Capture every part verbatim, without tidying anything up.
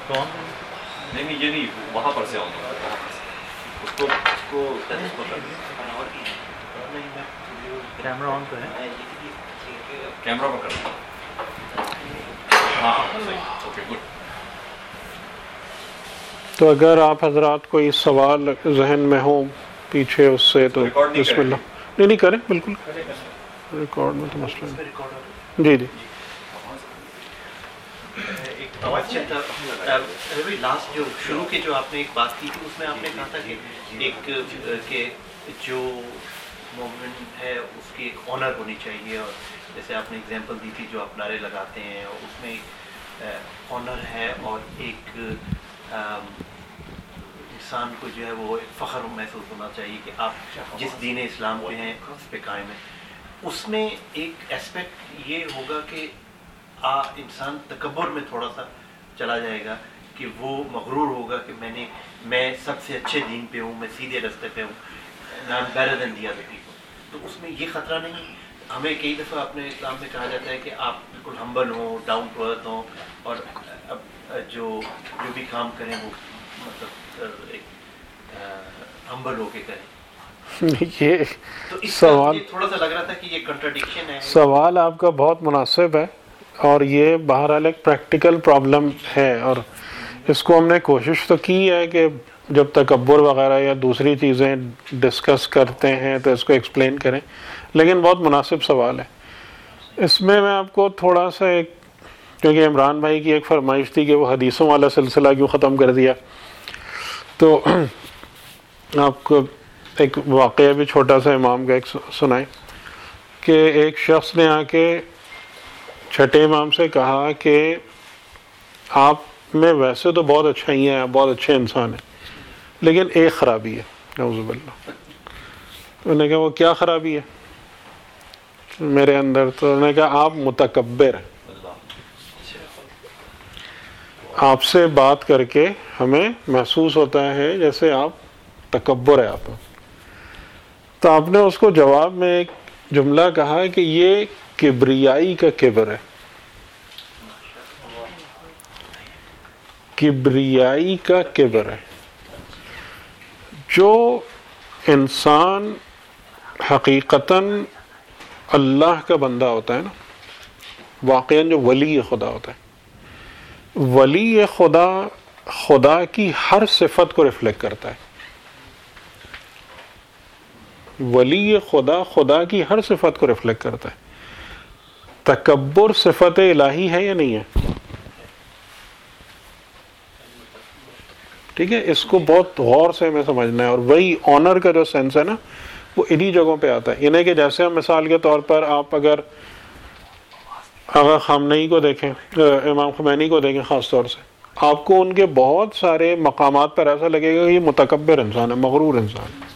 کون؟ نہیں نہیں یہ نہیں، وہاں پر سے آؤں گا، اس کو اس کو کیمرہ آن تو ہے، کیمرہ پکڑ، ہاں صحیح، اوکے گڈ. تو اگر آپ حضرات کوئی سوال ذہن میں ہو پیچھے اس سے تو بسم اللہ. نہیں نہیں کریں، بالکل ریکارڈ میں تو مسئلہ نہیں. جی جی لاسٹ جو شروع کی جو آپ نے ایک بات کی تھی، اس میں آپ نے کہا تھا کہ ایک کہ جو مومن ہے اس کی ایک آنر ہونی چاہیے، اور جیسے آپ نے اگزامپل دی تھی جو آپ نعرے لگاتے ہیں، اور اس میں ایک آنر ہے اور ایک انسان کو جو ہے وہ ایک فخر محسوس ہونا چاہیے کہ آپ جس دین اسلام پہ ہیں اس پہ قائم ہیں. اس میں ایک اسپیکٹ یہ ہوگا کہ آ انسان تکبر میں تھوڑا سا چلا جائے گا کہ وہ مغرور ہوگا کہ میں نے میں سب سے اچھے دین پہ ہوں، میں سیدھے راستے پہ ہوں، I am better than the other people. تو اس میں یہ خطرہ نہیں؟ ہمیں کئی دفعہ اپنے اسلام میں کہا جاتا ہے کہ آپ بالکل ہمبل ہوں، ڈاؤن ٹو ارتھ ہوں، اور اب جو جو بھی کام کریں وہ مطلب ایک ہمبل ہو کے کریں. یہ تو اس سوال تھوڑا سا لگ رہا تھا کہ یہ کنٹراڈکشن ہے. سوال آپ کا بہت مناسب ہے، اور یہ بہرحال ایک پریکٹیکل پرابلم ہے، اور اس کو ہم نے کوشش تو کی ہے کہ جب تکبر وغیرہ یا دوسری چیزیں ڈسکس کرتے ہیں تو اس کو ایکسپلین کریں، لیکن بہت مناسب سوال ہے. اس میں میں آپ کو تھوڑا سا ایک، کیونکہ عمران بھائی کی ایک فرمائش تھی کہ وہ حدیثوں والا سلسلہ کیوں ختم کر دیا، تو آپ کو ایک واقعہ بھی چھوٹا سا امام کا ایک سنائیں کہ ایک شخص نے آ کے چھٹے امام سے کہا کہ آپ میں ویسے تو بہت اچھا ہی ہیں، آپ بہت اچھے انسان ہیں، لیکن ایک خرابی ہے، نعوذ باللہ. انہوں نے کہا وہ کیا خرابی ہے میرے اندر؟ تو انہوں نے کہا آپ متکبر ہیں، آپ سے بات کر کے ہمیں محسوس ہوتا ہے جیسے آپ تکبر ہے آپ میں. تو آپ نے اس کو جواب میں ایک جملہ کہا کہ یہ کبریائی کا کبر ہے، کبریائی کا کبر ہے. جو انسان حقیقتاً اللہ کا بندہ ہوتا ہے نا، واقعاً جو ولی خدا ہوتا ہے، ولی خدا خدا کی ہر صفت کو ریفلیکٹ کرتا ہے. ولی خدا خدا کی ہر صفت کو ریفلیکٹ کرتا ہے. تکبر صفت الہی ہے یا نہیں ہے؟ ٹھیک ہے، اس کو بہت غور سے ہمیں سمجھنا ہے. اور وہی آنر کا جو سینس ہے نا، وہ انہی جگہوں پہ آتا ہے. یعنی کہ جیسے ہم مثال کے طور پر آپ اگر اگر خامنئی کو دیکھیں، امام خمینی کو دیکھیں خاص طور سے، آپ کو ان کے بہت سارے مقامات پر ایسا لگے گا کہ یہ متکبر انسان ہے، مغرور انسان ہے.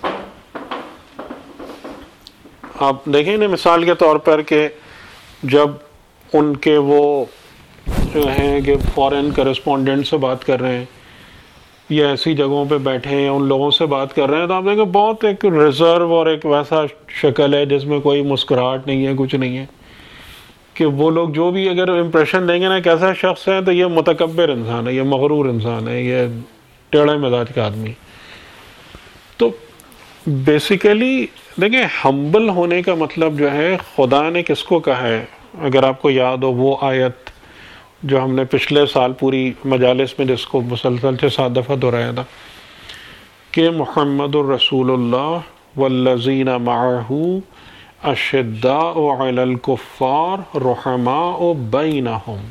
آپ دیکھیں نا مثال کے طور پر کہ جب ان کے وہ جو ہیں کہ فورن کرسپونڈنٹ سے بات کر رہے ہیں یا ایسی جگہوں پہ بیٹھے ہیں ان لوگوں سے بات کر رہے ہیں، تو آپ دیکھیں بہت ایک ریزرو اور ایک ویسا شکل ہے جس میں کوئی مسکراہٹ نہیں ہے، کچھ نہیں ہے، کہ وہ لوگ جو بھی اگر امپریشن دیں گے نا کیسا شخص ہے تو یہ متکبر انسان ہے، یہ مغرور انسان ہے، یہ ٹیڑھے مزاج کا آدمی. تو بیسیکلی دیکھیں ہمبل ہونے کا مطلب جو ہے خدا نے کس کو کہا ہے؟ اگر آپ کو یاد ہو وہ آیت جو ہم نے پچھلے سال پوری مجالس میں جس کو مسلسل سے سات دفعہ دہرایا تھا کہ محمد الرسول اللہ والذین معہ اشداء علی الکفار رحماء بینہم.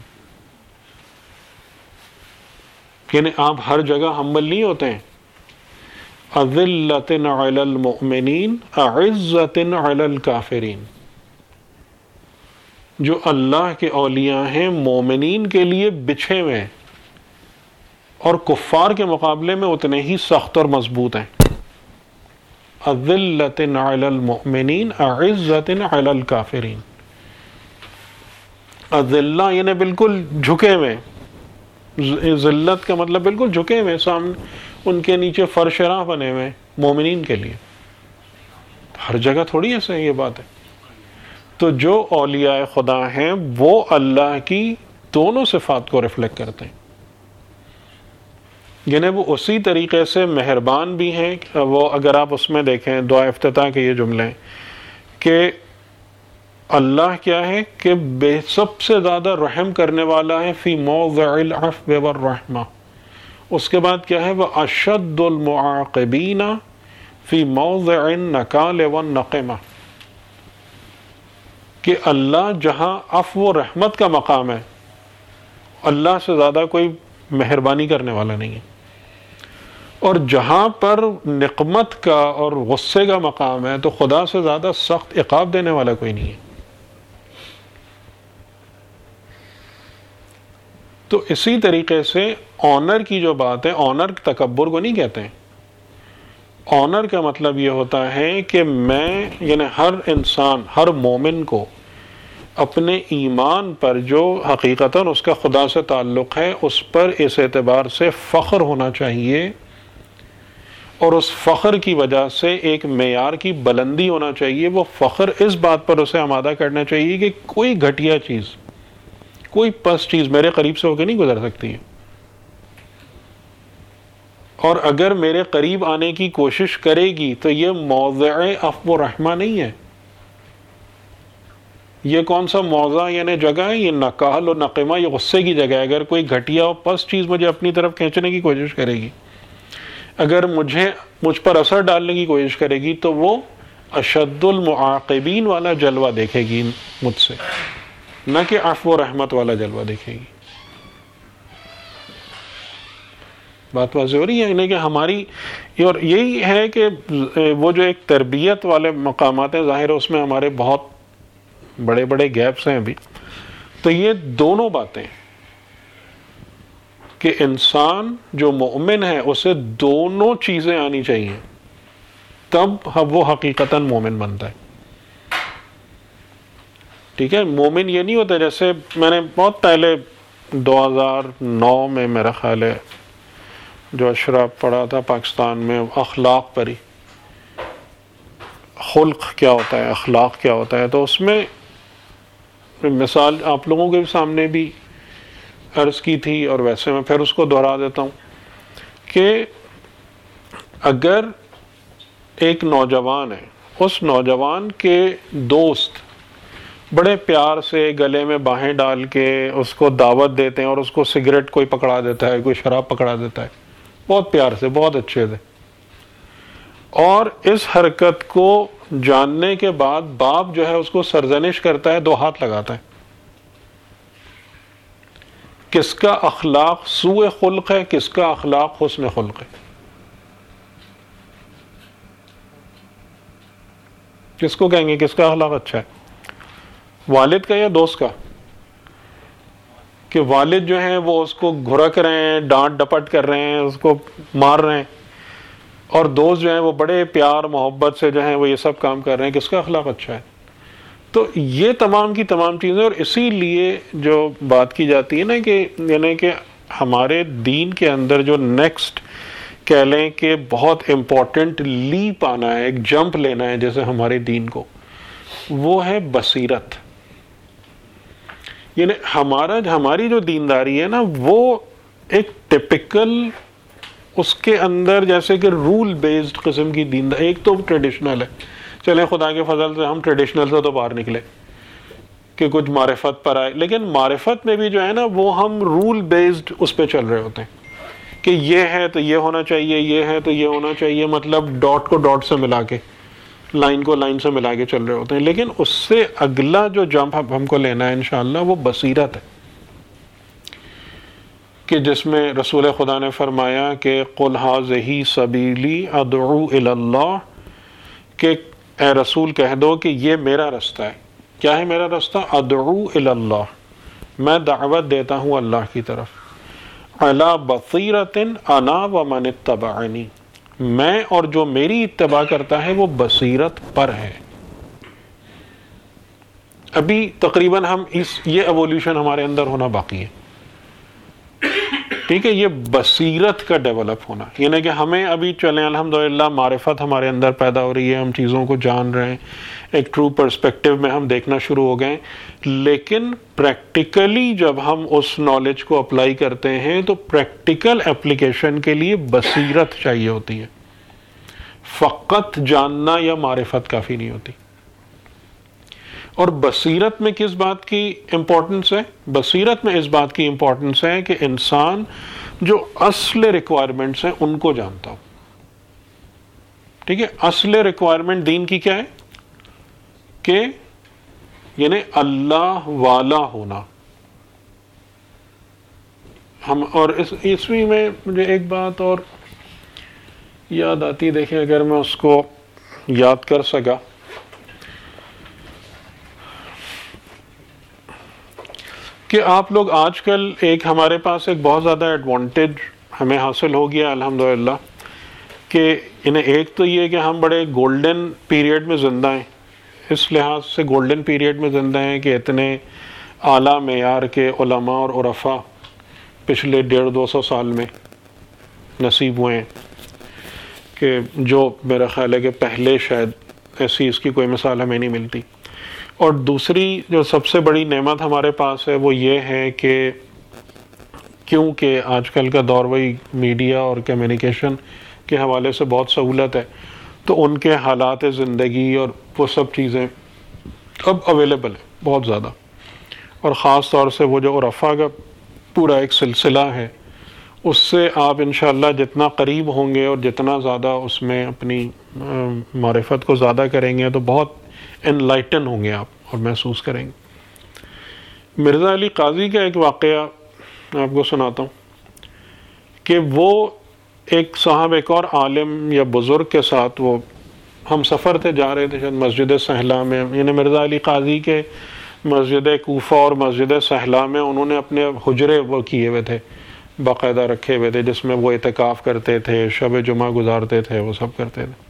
یعنی آپ ہر جگہ ہمبل نہیں ہوتے ہیں. اذلۃ علی المؤمنین اعزۃ علی الکافرین. جو اللہ کے اولیاء ہیں مومنین کے لیے بچھے ہوئے ہیں اور کفار کے مقابلے میں اتنے ہی سخت اور مضبوط ہیں. اذلۃ علی المؤمنین اعزۃ علی الکافرین. اذلہ یعنی بالکل جھکے ہوئے، ذلت کا مطلب بالکل جھکے ہوئے، سامنے ان کے نیچے فرش راہ بنے ہوئے مومنین کے لیے. ہر جگہ تھوڑی ایسے یہ بات ہے. تو جو اولیاء خدا ہیں وہ اللہ کی دونوں صفات کو ریفلیکٹ کرتے ہیں. یعنی وہ اسی طریقے سے مہربان بھی ہیں. وہ اگر آپ اس میں دیکھیں دعا افتتاح کے یہ جملے ہیں کہ اللہ کیا ہے کہ بے سب سے زیادہ رحم کرنے والا ہے فی موضع العفو والرحمہ. اس کے بعد کیا ہے وہ اشد المعاقبین فی موضع النکال والنقمہ، کہ اللہ جہاں عفو و رحمت کا مقام ہے اللہ سے زیادہ کوئی مہربانی کرنے والا نہیں ہے، اور جہاں پر نقمت کا اور غصے کا مقام ہے تو خدا سے زیادہ سخت عقاب دینے والا کوئی نہیں ہے. تو اسی طریقے سے آنر کی جو بات ہے، آنر تکبر کو نہیں کہتے ہیں. آنر کا مطلب یہ ہوتا ہے کہ میں یعنی ہر انسان ہر مومن کو اپنے ایمان پر جو حقیقتاً اس کا خدا سے تعلق ہے اس پر اس اعتبار سے فخر ہونا چاہیے، اور اس فخر کی وجہ سے ایک معیار کی بلندی ہونا چاہیے. وہ فخر اس بات پر اسے آمادہ کرنا چاہیے کہ کوئی گھٹیا چیز، کوئی پس چیز میرے قریب سے ہو کے نہیں گزر سکتی ہے، اور اگر میرے قریب آنے کی کوشش کرے گی تو یہ موضع عفو و رحمہ نہیں ہے. یہ کون سا موضع یعنی جگہ ہے؟ یہ نکال و نقمہ، یہ غصے کی جگہ ہے. اگر کوئی گھٹیا و پس چیز مجھے اپنی طرف کھینچنے کی کوشش کرے گی، اگر مجھے مجھ پر اثر ڈالنے کی کوشش کرے گی تو وہ اشد المعاقبین والا جلوہ دیکھے گی مجھ سے، نہ کہ عفو و رحمت والا جلوہ دیکھے گی. بات واضح ہو رہی ہے یعنی کہ ہماری، اور یہی ہے کہ وہ جو ایک تربیت والے مقامات ہیں ظاہر ہے اس میں ہمارے بہت بڑے بڑے گیپس ہیں ابھی. تو یہ دونوں باتیں کہ انسان جو مومن ہے اسے دونوں چیزیں آنی چاہیے، تب وہ حقیقتاً مومن بنتا ہے. ٹھیک ہے، مومن یہ نہیں ہوتا، جیسے میں نے بہت پہلے دو ہزار نو میں میرا خیال ہے جو اشرا پڑھا تھا پاکستان میں اخلاق پر ہی، خلق کیا ہوتا ہے، اخلاق کیا ہوتا ہے، تو اس میں مثال آپ لوگوں کے سامنے بھی عرض کی تھی اور ویسے میں پھر اس کو دہرا دیتا ہوں کہ اگر ایک نوجوان ہے، اس نوجوان کے دوست بڑے پیار سے گلے میں باہیں ڈال کے اس کو دعوت دیتے ہیں اور اس کو سگریٹ کوئی پکڑا دیتا ہے، کوئی شراب پکڑا دیتا ہے بہت پیار سے، بہت اچھے سے، اور اس حرکت کو جاننے کے بعد باپ جو ہے اس کو سرزنش کرتا ہے، دو ہاتھ لگاتا ہے. کس کا اخلاق سوء خلق ہے، کس کا اخلاق حسن خلق ہے؟ کس کو کہیں گے کس کا اخلاق اچھا ہے؟ والد کا یا دوست کا؟ کہ والد جو ہیں وہ اس کو گھرک رہے ہیں، ڈانٹ ڈپٹ کر رہے ہیں، اس کو مار رہے ہیں، اور دوست جو ہیں وہ بڑے پیار محبت سے جو ہیں وہ یہ سب کام کر رہے ہیں، کس کا اخلاق اچھا ہے؟ تو یہ تمام کی تمام چیزیں، اور اسی لیے جو بات کی جاتی ہے نا کہ یعنی کہ ہمارے دین کے اندر جو نیکسٹ کہہ لیں کہ بہت امپورٹنٹ لیپ آنا ہے، ایک جمپ لینا ہے جیسے ہمارے دین کو، وہ ہے بصیرت. یعنی ہمارا ہماری جو دینداری ہے نا وہ ایک ٹپکل اس کے اندر جیسے کہ رول بیسڈ قسم کی دینداری. ایک تو ٹریڈیشنل ہے، چلیں خدا کے فضل سے ہم ٹریڈیشنل سے تو باہر نکلے کہ کچھ معرفت پر آئے، لیکن معرفت میں بھی جو ہے نا وہ ہم رول بیسڈ اس پہ چل رہے ہوتے ہیں کہ یہ ہے تو یہ ہونا چاہیے، یہ ہے تو یہ ہونا چاہیے، مطلب ڈاٹ کو ڈاٹ سے ملا کے، لائن کو لائن سے ملا کے چل رہے ہوتے ہیں. لیکن اس سے اگلا جو جمپ ہم کو لینا ہے انشاءاللہ وہ بصیرت ہے، کہ جس میں رسول خدا نے فرمایا کہ قل ھذہ سبیلی ادعو الی اللہ، کہ اے رسول کہہ دو کہ یہ میرا رستہ ہے. کیا ہے میرا رستہ؟ ادعو الی اللہ، میں دعوت دیتا ہوں اللہ کی طرف. علی بصیرۃ انا ومن اتبعنی، میں اور جو میری اتباع کرتا ہے وہ بصیرت پر ہے. ابھی تقریباً ہم اس یہ ایولیوشن ہمارے اندر ہونا باقی ہے. ٹھیک ہے، یہ بصیرت کا ڈیولپ ہونا، یعنی کہ ہمیں ابھی چلیں الحمدللہ معرفت ہمارے اندر پیدا ہو رہی ہے، ہم چیزوں کو جان رہے ہیں، ایک ٹرو پرسپیکٹو میں ہم دیکھنا شروع ہو گئے. لیکن پریکٹیکلی جب ہم اس نالج کو اپلائی کرتے ہیں تو پریکٹیکل اپلیکیشن کے لیے بصیرت چاہیے ہوتی ہے. فقط جاننا یا معرفت کافی نہیں ہوتی. اور بصیرت میں کس بات کی امپورٹنس ہے؟ بصیرت میں اس بات کی امپورٹنس ہے کہ انسان جو اصل ریکوائرمنٹس ہیں ان کو جانتا ہو. ٹھیک ہے، اصل ریکوائرمنٹ دین کی کیا ہے؟ کہ یعنی اللہ والا ہونا. ہم اور اس عیسوی میں مجھے ایک بات اور یاد آتی، دیکھیں اگر میں اس کو یاد کر سکا. کہ آپ لوگ آج کل ایک ہمارے پاس ایک بہت زیادہ ایڈوانٹیج ہمیں حاصل ہو گیا الحمدللہ، کہ انہیں ایک تو یہ کہ ہم بڑے گولڈن پیریڈ میں زندہ ہیں. اس لحاظ سے گولڈن پیریڈ میں زندہ ہیں کہ اتنے اعلیٰ معیار کے علماء اور عرفاء پچھلے ڈیڑھ دو سو سال میں نصیب ہوئے ہیں، کہ جو میرا خیال ہے کہ پہلے شاید ایسی اس کی کوئی مثال ہمیں نہیں ملتی. اور دوسری جو سب سے بڑی نعمت ہمارے پاس ہے وہ یہ ہے کہ کیونکہ آج کل کا دور وہی میڈیا اور کمیونیکیشن کے حوالے سے بہت سہولت ہے، تو ان کے حالات زندگی اور وہ سب چیزیں اب اویلیبل ہیں بہت زیادہ. اور خاص طور سے وہ جو عرفاء کا پورا ایک سلسلہ ہے، اس سے آپ انشاءاللہ جتنا قریب ہوں گے اور جتنا زیادہ اس میں اپنی معرفت کو زیادہ کریں گے تو بہت انلائٹن ہوں گے آپ اور محسوس کریں گے. مرزا علی قاضی کا ایک واقعہ آپ کو سناتا ہوں کہ وہ ایک صاحب ایک اور عالم یا بزرگ کے ساتھ وہ ہم سفر تھے، جا رہے تھے شاید مسجد سہلا میں. یعنی مرزا علی قاضی کے مسجد کوفہ اور مسجد سہلا میں انہوں نے اپنے حجرے وہ کیے ہوئے تھے، باقاعدہ رکھے ہوئے تھے، جس میں وہ اعتکاف کرتے تھے، شب جمعہ گزارتے تھے، وہ سب کرتے تھے.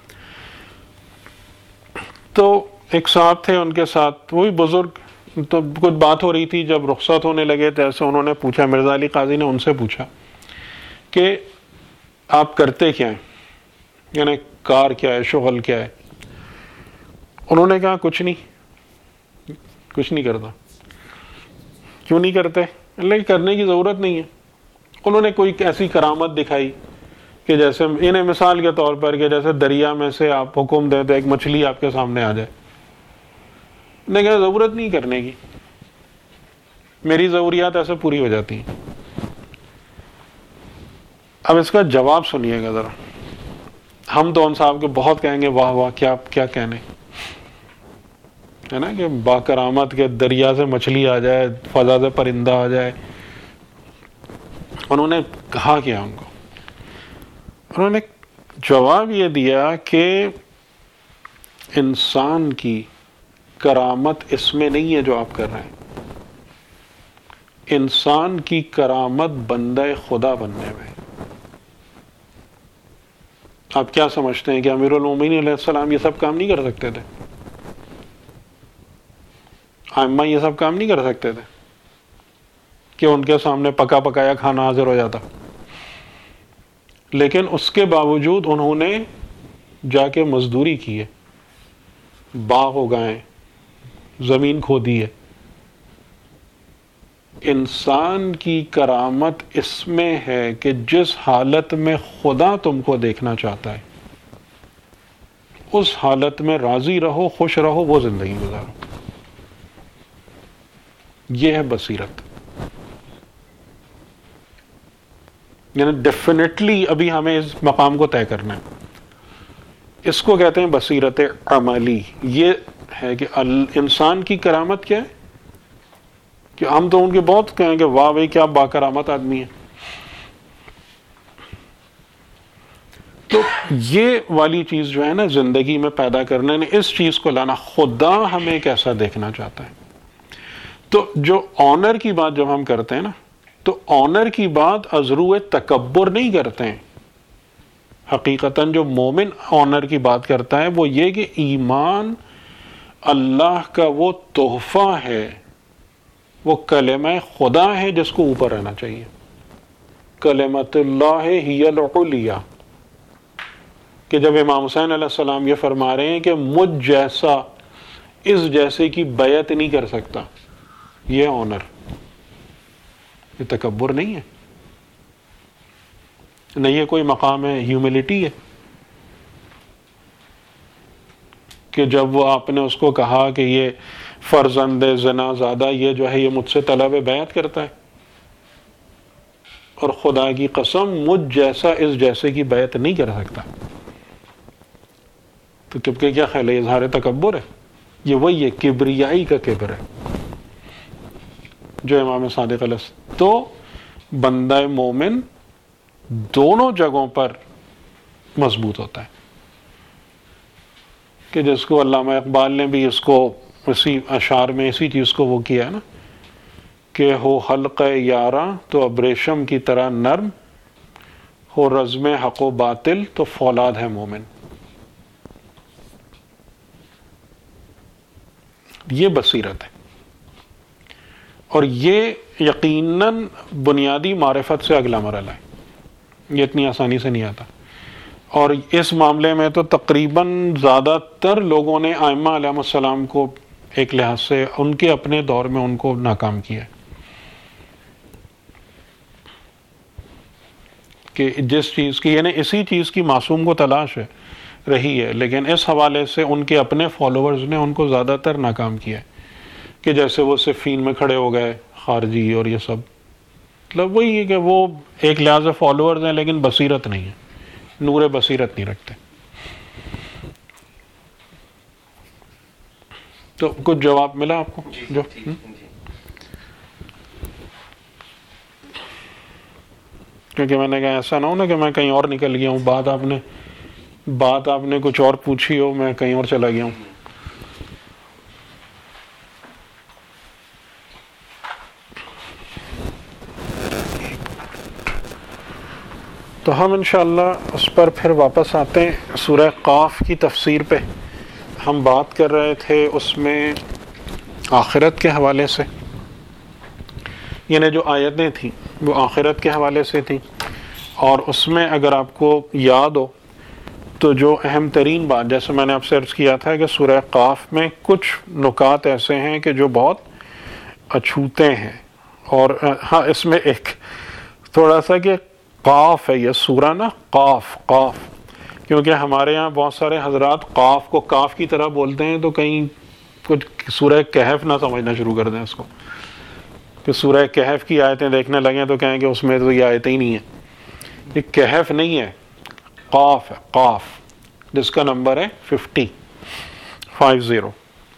تو ایک صاحب تھے ان کے ساتھ، وہی بزرگ، تو کچھ بات ہو رہی تھی. جب رخصت ہونے لگے تو ایسے انہوں نے پوچھا، مرزا علی قاضی نے ان سے پوچھا کہ آپ کرتے کیا ہیں، یعنی کار کیا ہے، شغل کیا ہے؟ انہوں نے کہا کچھ نہیں، کچھ نہیں کرتا. کیوں نہیں کرتے؟ اللہ کرنے کی ضرورت نہیں ہے. انہوں نے کوئی ایسی کرامت دکھائی کہ جیسے انہیں مثال کے طور پر کہ جیسے دریا میں سے آپ حکم دیں تو ایک مچھلی آپ کے سامنے آ جائے. نے کہا ضرورت نہیں کرنے کی، میری ضروریات ایسے پوری ہو جاتی ہیں. اب اس کا جواب سنیے گا ذرا. ہم تو ان صاحب کے بہت کہیں گے واہ واہ کیا کیا کہنے، ہے نا، کہ با کرامت کے دریا سے مچھلی آ جائے، فضا سے پرندہ آ جائے. انہوں نے کہا کیا ان کو؟ انہوں نے جواب یہ دیا کہ انسان کی کرامت اس میں نہیں ہے جو آپ کر رہے ہیں. انسان کی کرامت بندہ خدا بننے میں. آپ کیا سمجھتے ہیں کہ امیر المومنین علیہ السلام یہ سب کام نہیں کر سکتے تھے؟ ائمہ یہ سب کام نہیں کر سکتے تھے کہ ان کے سامنے پکا پکایا کھانا حاضر ہو جاتا؟ لیکن اس کے باوجود انہوں نے جا کے مزدوری کی ہے، باغ اگائے، زمین کھودی ہے. انسان کی کرامت اس میں ہے کہ جس حالت میں خدا تم کو دیکھنا چاہتا ہے اس حالت میں راضی رہو، خوش رہو، وہ زندگی گزارو. یہ ہے بصیرت. یعنی ڈیفینیٹلی ابھی ہمیں اس مقام کو طے کرنا ہے. اس کو کہتے ہیں بصیرت عملی. یہ ہے کہ انسان کی کرامت کیا ہے کہ ہم تو ان کے بہت کہیں کہ واہ بھائی کیا با کرامت آدمی ہے. تو یہ والی چیز جو ہے نا زندگی میں پیدا کرنے نے اس چیز کو لانا، خدا ہمیں کیسا دیکھنا چاہتا ہے. تو جو آنر کی بات جب ہم کرتے ہیں نا تو آنر کی بات ازرو تکبر نہیں کرتے ہیں. حقیقتاً جو مومن آنر کی بات کرتا ہے وہ یہ کہ ایمان اللہ کا وہ تحفہ ہے، وہ کلمہ خدا ہے جس کو اوپر رہنا چاہیے. کلمۃ اللہ ہی العلیہ. کہ جب امام حسین علیہ السلام یہ فرما رہے ہیں کہ مجھ جیسا اس جیسے کی بیعت نہیں کر سکتا، یہ آنر، یہ تکبر نہیں ہے، نہیں یہ کوئی مقام ہے، ہیوملٹی ہے کہ جب وہ آپ نے اس کو کہا کہ یہ فرزند زنا زادہ یہ جو ہے یہ مجھ سے طلب بیعت کرتا ہے، اور خدا کی قسم مجھ جیسا اس جیسے کی بیعت نہیں کر سکتا، تو کب کے کیا خیال ہے؟ اظہار تکبر ہے، یہ وہی ہے کبریائی کا کبر ہے جو امام صادق علیہ السلام۔ تو بندہ مومن دونوں جگہوں پر مضبوط ہوتا ہے، کہ جس کو علامہ اقبال نے بھی اس کو اسی اشعار میں اسی چیز کو وہ کیا ہے نا کہ ہو حلق یاراں تو ابریشم کی طرح نرم، ہو رزم حق و باطل تو فولاد ہے مومن۔ یہ بصیرت ہے، اور یہ یقیناً بنیادی معرفت سے اگلا مرحلہ ہے، یہ اتنی آسانی سے نہیں آتا، اور اس معاملے میں تو تقریباً زیادہ تر لوگوں نے ائمہ علیہم السلام کو ایک لحاظ سے ان کے اپنے دور میں ان کو ناکام کیا ہے، کہ جس چیز کی یعنی اسی چیز کی معصوم کو تلاش ہے رہی ہے، لیکن اس حوالے سے ان کے اپنے فالوورز نے ان کو زیادہ تر ناکام کیا ہے، کہ جیسے وہ صفین میں کھڑے ہو گئے خارجی اور یہ سب، مطلب وہی ہے کہ وہ ایک لحاظ سے فالوورز ہیں لیکن بصیرت نہیں ہے، نور بصیرت نہیں رکھتے۔ تو کچھ جواب ملا آپ کو؟ جو کیونکہ میں نے کہا ایسا نہ ہو نا کہ میں کہیں اور نکل گیا ہوں، بات آپ نے بات آپ نے کچھ اور پوچھی ہو، میں کہیں اور چلا گیا ہوں۔ تو ہم انشاءاللہ اس پر پھر واپس آتے ہیں۔ سورہ قاف کی تفسیر پہ ہم بات کر رہے تھے، اس میں آخرت کے حوالے سے، یعنی جو آیتیں تھیں وہ آخرت کے حوالے سے تھیں، اور اس میں اگر آپ کو یاد ہو تو جو اہم ترین بات، جیسے میں نے آپ سے عرض کیا تھا کہ سورہ قاف میں کچھ نکات ایسے ہیں کہ جو بہت اچھوتے ہیں، اور ہاں اس میں ایک تھوڑا سا کہ قاف ہے یہ سورہ نا، قاف قاف کیونکہ ہمارے ہاں بہت سارے حضرات قاف کو کاف کی طرح بولتے ہیں، تو کہیں کچھ سورہ کہف نہ سمجھنا شروع کر دیں اس کو، کہ سورہ کہف کی آیتیں دیکھنے لگیں تو کہیں کہ اس میں تو یہ آیتیں ہی نہیں ہیں، یہ کہف نہیں ہے، قاف ہے، قاف جس کا نمبر ہے ففٹی فائیو زیرو۔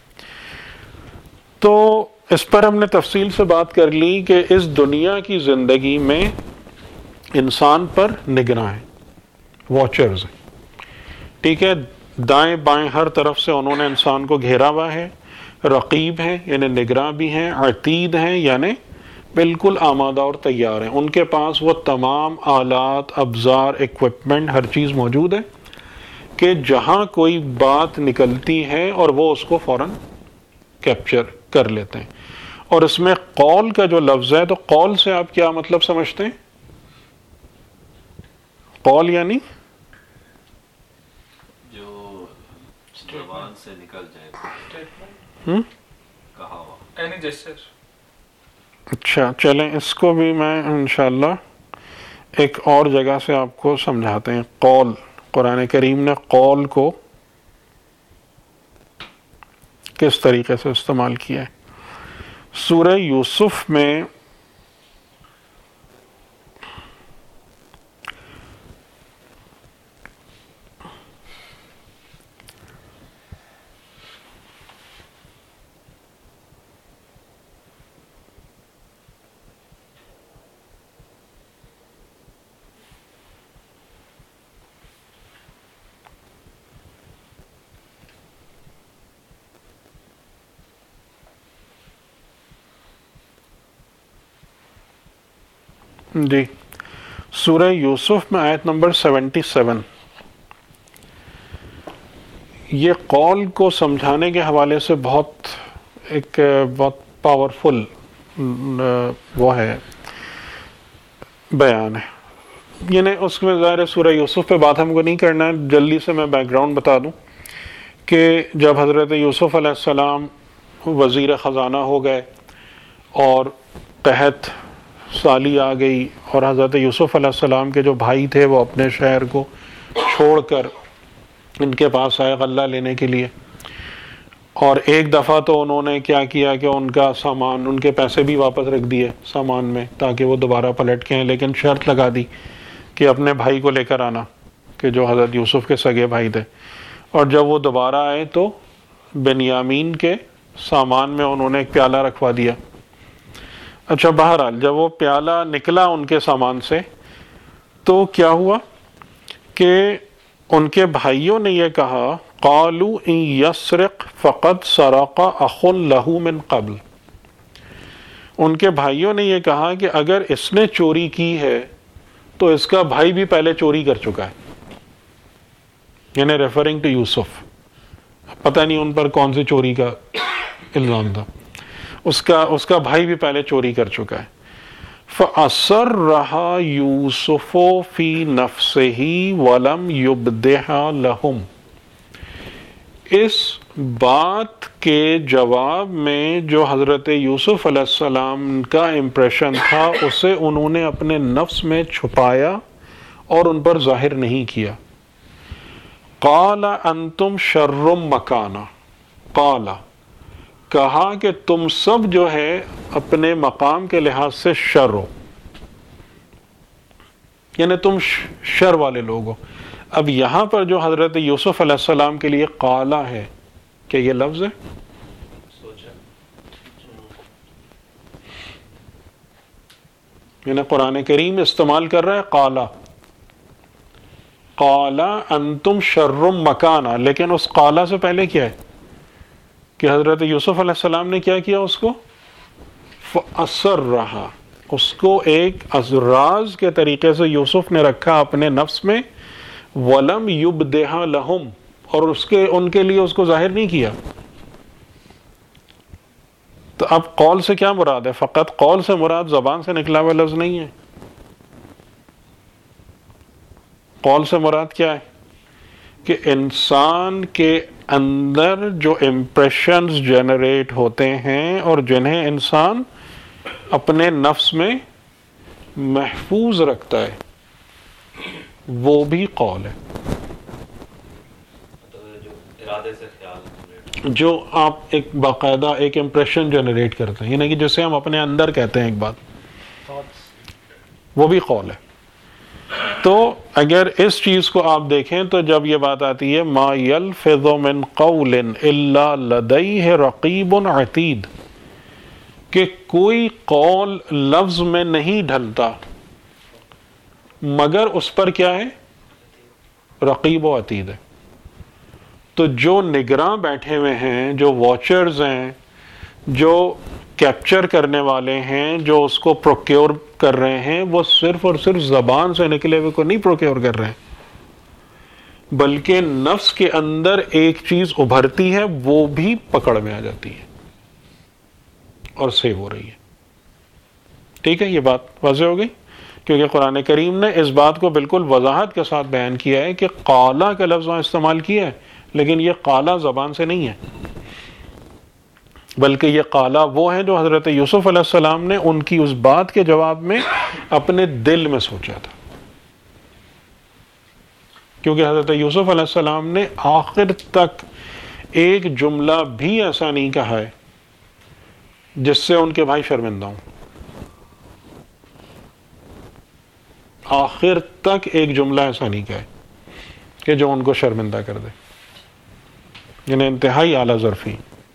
تو اس پر ہم نے تفصیل سے بات کر لی کہ اس دنیا کی زندگی میں انسان پر نگراں ہیں، واچرز ہیں، ٹھیک ہے، دائیں بائیں ہر طرف سے انہوں نے انسان کو گھیرا ہوا ہے، رقیب ہیں یعنی نگراں بھی ہیں، عتید ہیں یعنی بالکل آمادہ اور تیار ہیں، ان کے پاس وہ تمام آلات، ابزار، ایکوپمنٹ، ہر چیز موجود ہے کہ جہاں کوئی بات نکلتی ہے اور وہ اس کو فوراً کیپچر کر لیتے ہیں۔ اور اس میں قول کا جو لفظ ہے، تو قول سے آپ کیا مطلب سمجھتے ہیں؟ قول یعنی جو زبان سے نکل جائے، ہم کہا ہوا، اینی جسٹس۔ اچھا چلیں اس کو بھی میں انشاءاللہ ایک اور جگہ سے آپ کو سمجھاتے ہیں۔ قول، قرآن کریم نے قول کو کس طریقے سے استعمال کیا ہے۔ سورہ یوسف میں جی سورہ یوسف میں آیت نمبر سیونٹی سیون، یہ قول کو سمجھانے کے حوالے سے بہت ایک بہت پاورفل وہ ہے بیان ہے۔ یعنی اس میں ظاہر سورہ یوسف پہ بات ہم کو نہیں کرنا ہے، جلدی سے میں بیک گراؤنڈ بتا دوں کہ جب حضرت یوسف علیہ السلام وزیر خزانہ ہو گئے اور قحط سالی آ گئی اور حضرت یوسف علیہ السلام کے جو بھائی تھے وہ اپنے شہر کو چھوڑ کر ان کے پاس آئے غلہ لینے کے لیے، اور ایک دفعہ تو انہوں نے کیا کیا کہ ان کا سامان، ان کے پیسے بھی واپس رکھ دیے سامان میں تاکہ وہ دوبارہ پلٹ کے ہیں، لیکن شرط لگا دی کہ اپنے بھائی کو لے کر آنا، کہ جو حضرت یوسف کے سگے بھائی تھے. اور جب وہ دوبارہ آئے تو بنیامین کے سامان میں انہوں نے ایک پیالہ رکھوا دیا. اچھا بہرحال جب وہ پیالہ نکلا ان کے سامان سے تو کیا ہوا کہ ان کے بھائیوں نے یہ کہا قالوا ان یسرق فقد سرق اخ له من قبل. ان کے بھائیوں نے یہ کہا کہ اگر اس نے چوری کی ہے تو اس کا بھائی بھی پہلے چوری کر چکا ہے، یعنی ریفرنگ ٹو یوسف. پتہ نہیں ان پر کون سی چوری کا الزام تھا، اس کا اس کا بھائی بھی پہلے چوری کر چکا ہے. فَأَسَرَّهَا يُوسُفُ فِي نَفْسِهِ وَلَمْ يُبْدِهَا لَهُمْ. اس بات کے جواب میں جو حضرت یوسف علیہ السلام کا امپریشن تھا اسے انہوں نے اپنے نفس میں چھپایا اور ان پر ظاہر نہیں کیا. قَالَ أَنْتُمْ شَرٌّ مَكَانًا. قَالَ کہا کہ تم سب جو ہے اپنے مقام کے لحاظ سے شر ہو، یعنی تم شر والے لوگ ہو. اب یہاں پر جو حضرت یوسف علیہ السلام کے لیے قالا ہے، کیا یہ لفظ ہے؟ یعنی قرآن کریم استعمال کر رہا ہے قالا، قالا انتم شر مکانا، لیکن اس قالا سے پہلے کیا ہے کہ حضرت یوسف علیہ السلام نے کیا کیا؟ اس کو فَأَسَرَّ رہا، اس کو ایک راز کے طریقے سے یوسف نے رکھا اپنے نفس میں. وَلَمْ يُبْدِهَا لَهُمْ، اور اس کے ان کے لیے اس کو ظاہر نہیں کیا. تو اب قول سے کیا مراد ہے؟ فقط قول سے مراد زبان سے نکلا ہوا لفظ نہیں ہے. قول سے مراد کیا ہے کہ انسان کے اندر جو امپریشنز جنریٹ ہوتے ہیں اور جنہیں انسان اپنے نفس میں محفوظ رکھتا ہے وہ بھی قول ہے. جو آپ ایک باقاعدہ ایک امپریشن جنریٹ کرتے ہیں، یعنی کہ جسے ہم اپنے اندر کہتے ہیں ایک بات، وہ بھی قول ہے. تو اگر اس چیز کو آپ دیکھیں تو جب یہ بات آتی ہے ما یلفظ من قول الا لدیہ رقیب عتید، کہ کوئی قول لفظ میں نہیں ڈھلتا مگر اس پر کیا ہے؟ رقیب و عتید ہے. تو جو نگراں بیٹھے ہوئے ہیں، جو واچرز ہیں، جو کیپچر کرنے والے ہیں، جو اس کو پروکیور کر رہے ہیں، وہ صرف اور صرف زبان سے نکلے ہوئے کو نہیں پروکیور کر رہے ہیں، بلکہ نفس کے اندر ایک چیز ابھرتی ہے وہ بھی پکڑ میں آ جاتی ہے اور سیو ہو رہی ہے. ٹھیک ہے، یہ بات واضح ہو گئی، کیونکہ قرآن کریم نے اس بات کو بالکل وضاحت کے ساتھ بیان کیا ہے کہ قالا کا لفظ وہاں استعمال کیا ہے، لیکن یہ قالا زبان سے نہیں ہے، بلکہ یہ قالا وہ ہیں جو حضرت یوسف علیہ السلام نے ان کی اس بات کے جواب میں اپنے دل میں سوچا تھا. کیونکہ حضرت یوسف علیہ السلام نے آخر تک ایک جملہ بھی ایسا نہیں کہا ہے جس سے ان کے بھائی شرمندہ ہوں. آخر تک ایک جملہ ایسا نہیں کہا ہے کہ جو ان کو شرمندہ کر دے، یعنی انتہائی اعلیٰ ظرفی.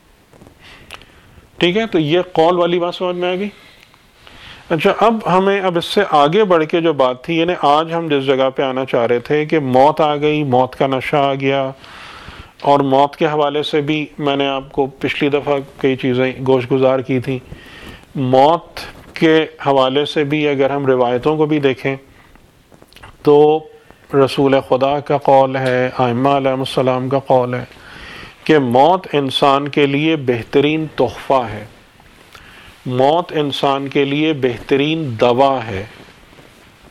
ٹھیک ہے، تو یہ قول والی بات سمجھ میں آ گئی. اچھا، اب ہمیں اب اس سے آگے بڑھ کے جو بات تھی، یعنی آج ہم جس جگہ پہ آنا چاہ رہے تھے کہ موت آ گئی، موت کا نشہ آ گیا، اور موت کے حوالے سے بھی میں نے آپ کو پچھلی دفعہ کئی چیزیں گوش گزار کی تھی. موت کے حوالے سے بھی اگر ہم روایتوں کو بھی دیکھیں تو رسول خدا کا قول ہے، ائمہ علیہ السلام کا قول ہے کہ موت انسان کے لیے بہترین تحفہ ہے، موت انسان کے لیے بہترین دوا ہے.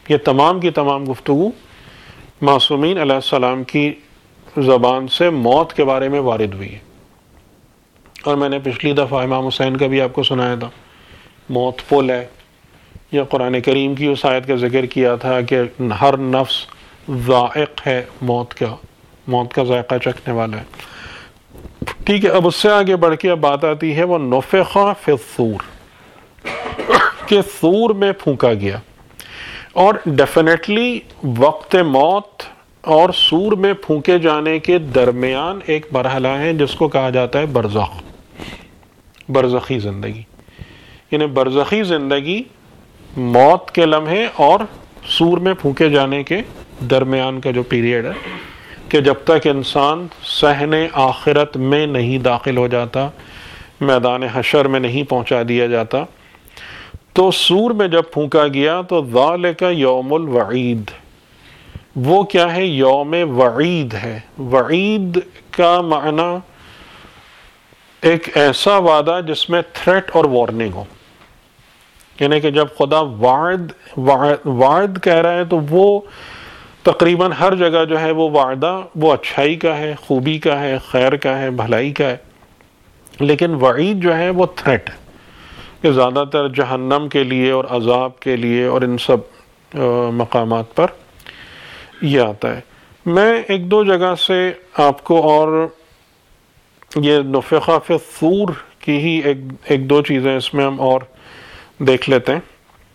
یہ تمام کی تمام گفتگو معصومین علیہ السلام کی زبان سے موت کے بارے میں وارد ہوئی ہے. اور میں نے پچھلی دفعہ امام حسین کا بھی آپ کو سنایا تھا، موت پل ہے، یا قرآن کریم کی اس آیت کا ذکر کیا تھا کہ ہر نفس ذائق ہے موت کا، موت کا ذائقہ چکھنے والا ہے. ٹھیک ہے، اب اس سے آگے بڑھ کے اب بات آتی ہے وہ نفخ فی الصور، کہ صور میں پھونکا گیا. اور ڈیفینیٹلی وقت موت اور صور میں پھونکے جانے کے درمیان ایک مرحلہ ہے جس کو کہا جاتا ہے برزخ، برزخی زندگی. یعنی برزخی زندگی موت کے لمحے اور صور میں پھونکے جانے کے درمیان کا جو پیریڈ ہے، کہ جب تک انسان صحن آخرت میں نہیں داخل ہو جاتا، میدان حشر میں نہیں پہنچا دیا جاتا. تو صور میں جب پھونکا گیا تو ذالک یوم الوعید، وہ کیا ہے؟ یوم وعید ہے. وعید کا معنی ایک ایسا وعدہ جس میں تھریٹ اور وارننگ ہو. یعنی کہ جب خدا وعد وعد کہہ رہا ہے تو وہ تقریباً ہر جگہ جو ہے وہ وعدہ وہ اچھائی کا ہے، خوبی کا ہے، خیر کا ہے، بھلائی کا ہے. لیکن وعید جو ہے وہ تھریٹ ہے، کہ زیادہ تر جہنم کے لیے اور عذاب کے لیے اور ان سب مقامات پر یہ آتا ہے. میں ایک دو جگہ سے آپ کو اور یہ نفخ فی الصور کی ہی ایک ایک دو چیزیں اس میں ہم اور دیکھ لیتے ہیں.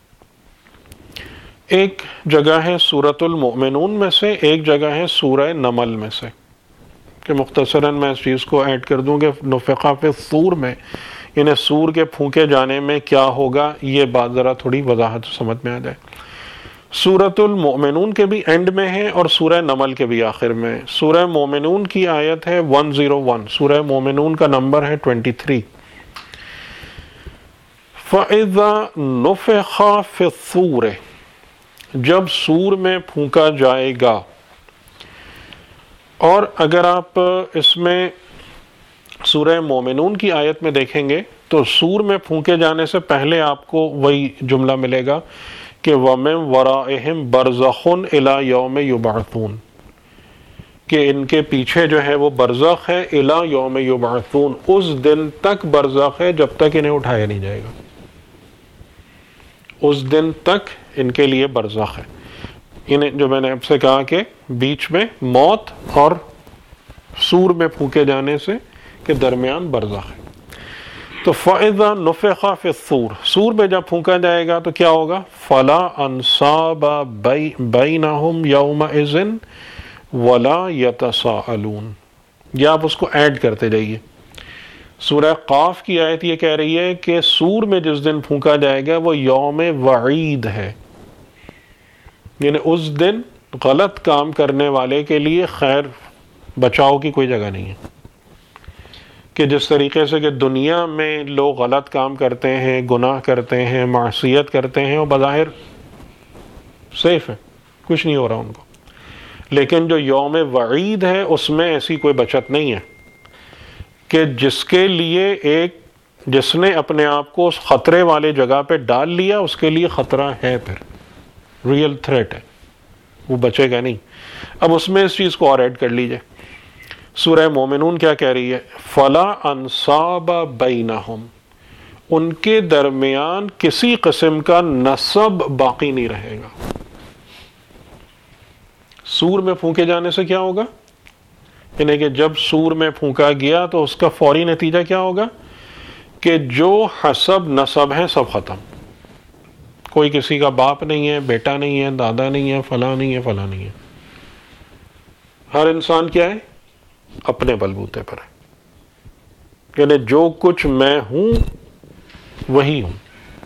ایک جگہ ہے سورۃ المؤمنون میں سے، ایک جگہ ہے سورہ نمل میں سے، کہ مختصراً میں اس چیز کو ایڈ کر دوں کہ نفخ فی الصور میں یعنی سور کے پھونکے جانے میں کیا ہوگا، یہ بات ذرا تھوڑی وضاحت سمجھ میں آ جائے. سورۃ المؤمنون کے بھی اینڈ میں ہے اور سورہ نمل کے بھی آخر میں. سورہ مومنون کی آیت ہے ایک سو ایک، سورہ مومنون کا نمبر ہے تیئیس. فَإِذَا نُفِخَ فِي الصُّورِ، جب سور میں پھونکا جائے گا. اور اگر آپ اس میں سورہ مومنون کی آیت میں دیکھیں گے تو سور میں پھونکے جانے سے پہلے آپ کو وہی جملہ ملے گا کہ وَمِن وَرَائِهِمْ بَرْزَخٌ إِلَى يَوْمِ يُبْعَثُونَ، کہ ان کے پیچھے جو ہے وہ برزخ ہے، إِلَى يَوْمِ يُبْعَثُونَ، اس دن تک برزخ ہے جب تک انہیں اٹھایا نہیں جائے گا. اس دن تک ان کے لیے برزخ ہے. انہیں جو میں نے آپ سے کہا کہ بیچ میں موت اور سور میں پھونکے جانے سے کے درمیان برزخ ہے. تو فَإِذَا نُفِخَ فِي الصُّورِ، سور میں جب پھونکا جائے گا تو کیا ہوگا؟ فَلَا أَنْصَابَ بَيْنَهُمْ يَوْمَئِذٍ وَلَا يَتَسَاءَلُونَ. یہ آپ اس کو ایڈ کرتے جائیے. سورہ قاف کی آیت یہ کہہ رہی ہے کہ سور میں جس دن پھونکا جائے گا وہ یوم وعید ہے، یعنی اس دن غلط کام کرنے والے کے لیے خیر بچاؤ کی کوئی جگہ نہیں ہے. کہ جس طریقے سے کہ دنیا میں لوگ غلط کام کرتے ہیں، گناہ کرتے ہیں، معصیت کرتے ہیں، وہ بظاہر سیف ہے، کچھ نہیں ہو رہا ان کو. لیکن جو یوم وعید ہے اس میں ایسی کوئی بچت نہیں ہے، کہ جس کے لیے ایک جس نے اپنے آپ کو اس خطرے والے جگہ پہ ڈال لیا اس کے لیے خطرہ ہے، پھر ریئل تھریٹ ہے، وہ بچے گا نہیں. اب اس میں اس چیز کو اور ایڈ کر لیجئے. سورہ مومنون کیا کہہ رہی ہے؟ فَلَا أَنْصَابَ بَيْنَهُمْ، ان کے درمیان کسی قسم کا نسب باقی نہیں رہے گا. سور میں پھونکے جانے سے کیا ہوگا؟ یعنی کہ جب سور میں پھونکا گیا تو اس کا فوری نتیجہ کیا ہوگا؟ کہ جو حسب نسب ہیں سب ختم. کوئی کسی کا باپ نہیں ہے، بیٹا نہیں ہے، دادا نہیں ہے، فلاں نہیں ہے، فلاں نہیں ہے. ہر انسان کیا ہے؟ اپنے بلبوتے پر ہے. یعنی جو کچھ میں ہوں وہی ہوں.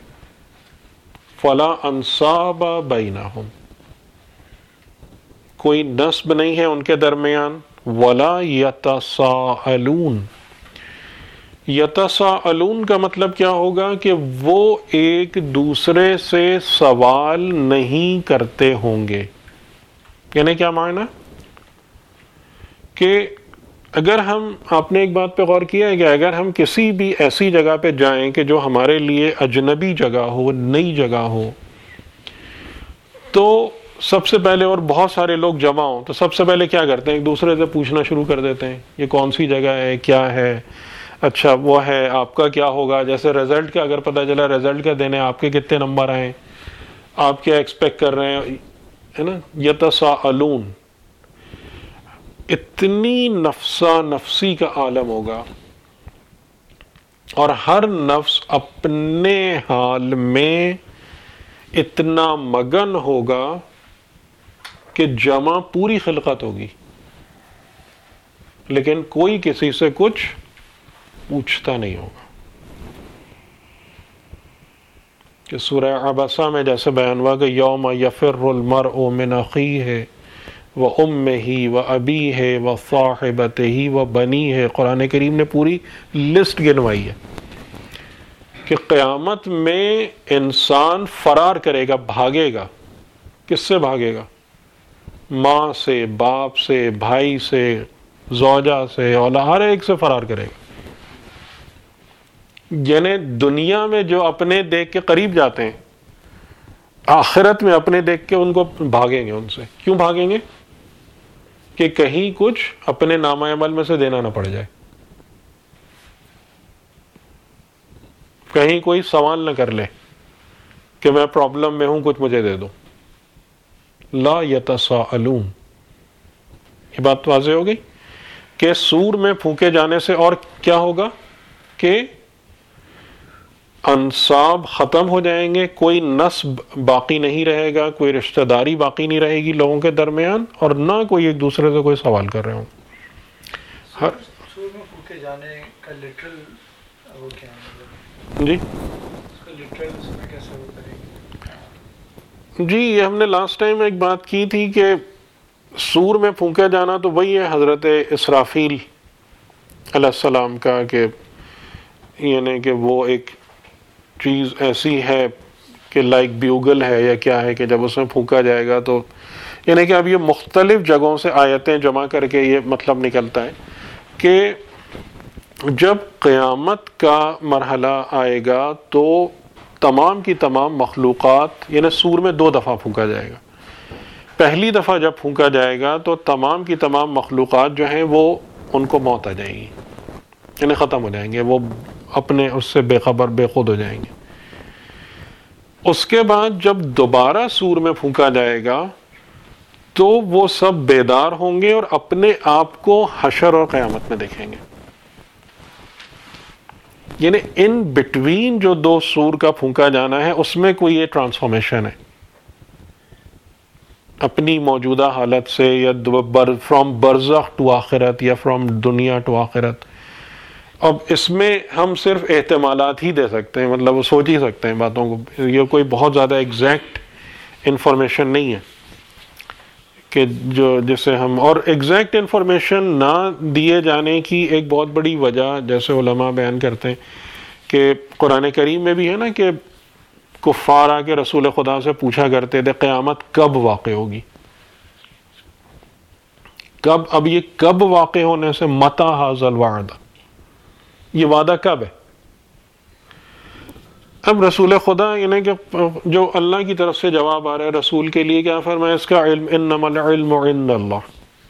فلا انصاب بینہم، کوئی نسب نہیں ہے ان کے درمیان. ولا یتساءلون، یتساءلون کا مطلب کیا ہوگا؟ کہ وہ ایک دوسرے سے سوال نہیں کرتے ہوں گے. یعنی کیا معنی؟ کہ اگر ہم آپ نے ایک بات پہ غور کیا ہے کہ اگر ہم کسی بھی ایسی جگہ پہ جائیں کہ جو ہمارے لیے اجنبی جگہ ہو، نئی جگہ ہو، تو سب سے پہلے، اور بہت سارے لوگ جمع ہوں تو سب سے پہلے کیا کرتے ہیں، ایک دوسرے سے پوچھنا شروع کر دیتے ہیں یہ کون سی جگہ ہے، کیا ہے، اچھا وہ ہے، آپ کا کیا ہوگا، جیسے رزلٹ کا اگر پتہ چلا رزلٹ کا دینے آپ کے کتنے نمبر آئے، آپ کیا ایکسپیکٹ کر رہے ہیں، ہے نا، یتساءلون، اتنی نفسا نفسی کا عالم ہوگا، اور ہر نفس اپنے حال میں اتنا مگن ہوگا کہ جمع پوری خلقت ہوگی، لیکن کوئی کسی سے کچھ پوچھتا نہیں ہوگا. کہ سورہ عبسہ میں جیسے بیان ہوا کہ یوم یفر المرء من اخیہ وامہ وابیہ وصاحبتہ وبنیہ، قرآن کریم نے پوری لسٹ گنوائی ہے کہ قیامت میں انسان فرار کرے گا، بھاگے گا. کس سے بھاگے گا؟ ماں سے، باپ سے، بھائی سے، زوجہ سے، اولاد، ہر ایک سے فرار کرے گا. یعنی دنیا میں جو اپنے دیکھ کے قریب جاتے ہیں، آخرت میں اپنے دیکھ کے ان کو بھاگیں گے. ان سے کیوں بھاگیں گے؟ کہ کہیں کچھ اپنے نامہ عمل میں سے دینا نہ پڑ جائے، کہیں کوئی سوال نہ کر لے کہ میں پرابلم میں ہوں کچھ مجھے دے دو. لا یتساءلون. یہ بات واضح ہو گئی کہ سور میں پھونکے جانے سے اور کیا ہوگا کہ انساب ختم ہو جائیں گے، کوئی نسب باقی نہیں رہے گا، کوئی رشتہ داری باقی نہیں رہے گی لوگوں کے درمیان، اور نہ کوئی ایک دوسرے سے کوئی سوال کر رہے ہوں. ہر سور میں پھونکے جانے کا لٹرل وہ کیا ہے؟ جی اس کا لٹرل اس میں کیسے وہ کریں گے؟ جی یہ ہم نے لاسٹ ٹائم ایک بات کی تھی کہ سور میں پھونکا جانا تو وہی ہے حضرت اسرافیل علیہ السلام کا، کہ یعنی کہ وہ ایک چیز ایسی ہے کہ لائک بیوگل ہے یا کیا ہے کہ جب اس میں پھونکا جائے گا تو، یعنی کہ اب یہ مختلف جگہوں سے آیتیں جمع کر کے یہ مطلب نکلتا ہے کہ جب قیامت کا مرحلہ آئے گا تو تمام کی تمام مخلوقات، یعنی سور میں دو دفعہ پھونکا جائے گا. پہلی دفعہ جب پھونکا جائے گا تو تمام کی تمام مخلوقات جو ہیں وہ ان کو موت آ جائے گی، یعنی ختم ہو جائیں گے، وہ اپنے اس سے بے خبر بے خود ہو جائیں گے. اس کے بعد جب دوبارہ سور میں پھونکا جائے گا تو وہ سب بیدار ہوں گے اور اپنے آپ کو حشر اور قیامت میں دیکھیں گے. یعنی ان بٹوین جو دو سور کا پھونکا جانا ہے اس میں کوئی یہ ٹرانسفارمیشن ہے اپنی موجودہ حالت سے، یا فرام برزخ ٹو آخرت، یا فرام دنیا ٹو آخرت. اب اس میں ہم صرف احتمالات ہی دے سکتے ہیں، مطلب وہ سوچ ہی سکتے ہیں باتوں کو، یہ کوئی بہت زیادہ ایگزیکٹ انفارمیشن نہیں ہے کہ جو جسے ہم، اور ایگزیکٹ انفارمیشن نہ دیے جانے کی ایک بہت بڑی وجہ جیسے علماء بیان کرتے ہیں کہ قرآن کریم میں بھی ہے نا کہ کفار آ کے رسول خدا سے پوچھا کرتے تھے قیامت کب واقع ہوگی، کب. اب یہ کب واقع ہونے سے متی ھذا الوعد، یہ وعدہ کب ہے؟ اب رسول خدا یعنی کہ جو اللہ کی طرف سے جواب آ رہا ہے رسول کے لیے، کیا فرمایا؟ اس کا علم انما العلم عند اللہ.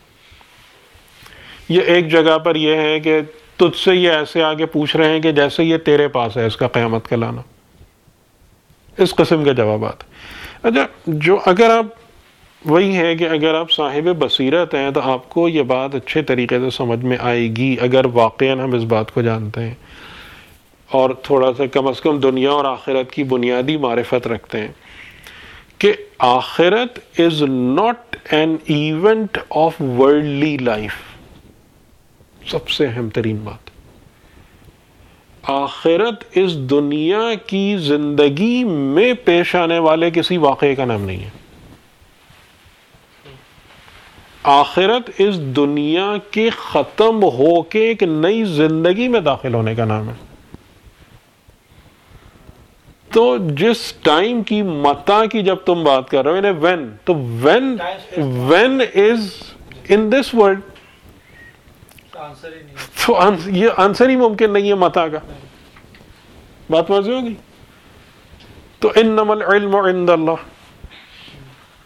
یہ ایک جگہ پر یہ ہے کہ تجھ سے یہ ایسے آگے پوچھ رہے ہیں کہ جیسے یہ تیرے پاس ہے اس کا قیامت کا لانا، اس قسم کے جوابات. اچھا، جو اگر آپ وہی ہے کہ اگر آپ صاحب بصیرت ہیں تو آپ کو یہ بات اچھے طریقے سے سمجھ میں آئے گی اگر واقعاً ہم اس بات کو جانتے ہیں اور تھوڑا سا کم از کم دنیا اور آخرت کی بنیادی معرفت رکھتے ہیں کہ آخرت is not an event of worldly life. سب سے اہم ترین بات، آخرت اس دنیا کی زندگی میں پیش آنے والے کسی واقعے کا نام نہیں ہے. آخرت اس دنیا کے ختم ہو کے ایک نئی زندگی میں داخل ہونے کا نام ہے. تو جس ٹائم کی متا کی جب تم بات کر رہے ہو، یعنی وین، تو when when is in this world, تو یہ آنسر ہی ممکن نہیں ہے متا کا. بات واضح ہوگی. تو انما العلم عند اللہ.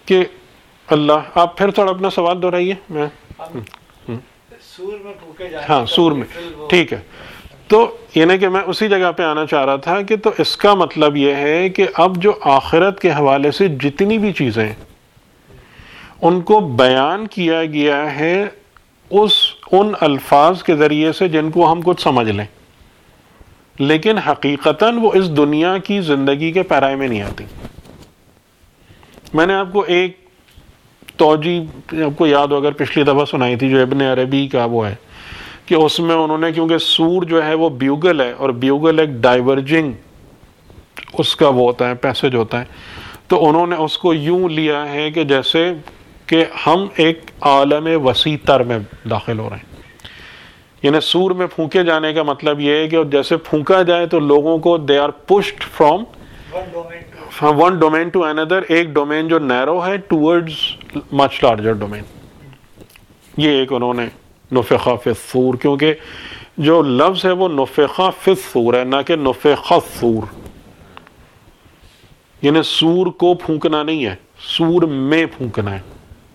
کہ اللہ، آپ پھر تھوڑا اپنا سوال دہرائیے. میں سور میں پھونکے جانے ہاں سور میں ٹھیک ہے. تو یعنی کہ میں اسی جگہ پہ آنا چاہ رہا تھا کہ تو اس کا مطلب یہ ہے کہ اب جو آخرت کے حوالے سے جتنی بھی چیزیں ہیں ان کو بیان کیا گیا ہے اس ان الفاظ کے ذریعے سے جن کو ہم کچھ سمجھ لیں، لیکن حقیقتاً وہ اس دنیا کی زندگی کے پیرائے میں نہیں آتی. میں نے آپ کو ایک توجی آپ کو یاد ہو اگر پچھلی دفعہ سنائی تھی جو ابن عربی کا وہ ہے کہ اس میں انہوں نے، کیونکہ سور جو ہے وہ بیوگل ہے اور بیوگل ایک ڈائیورجنگ اس کا وہ ہوتا ہے پیسج ہوتا ہے، تو انہوں نے اس کو یوں لیا ہے کہ جیسے کہ ہم ایک عالم وسیع تر میں داخل ہو رہے ہیں. یعنی سور میں پھونکے جانے کا مطلب یہ ہے کہ جیسے پھونکا جائے تو لوگوں کو they are pushed from one domain to اندر، ایک ڈومین جو نیرو ہے ٹورڈز مچ لارجر ڈومین. یہ ایک انہوں نے نفخہ فی الصور، کیونکہ جو لفظ ہے وہ نفخہ فی الصور ہے نہ کہ نفخہ الصور، یعنی سور کو پھونکنا نہیں ہے، سور میں پھونکنا ہے.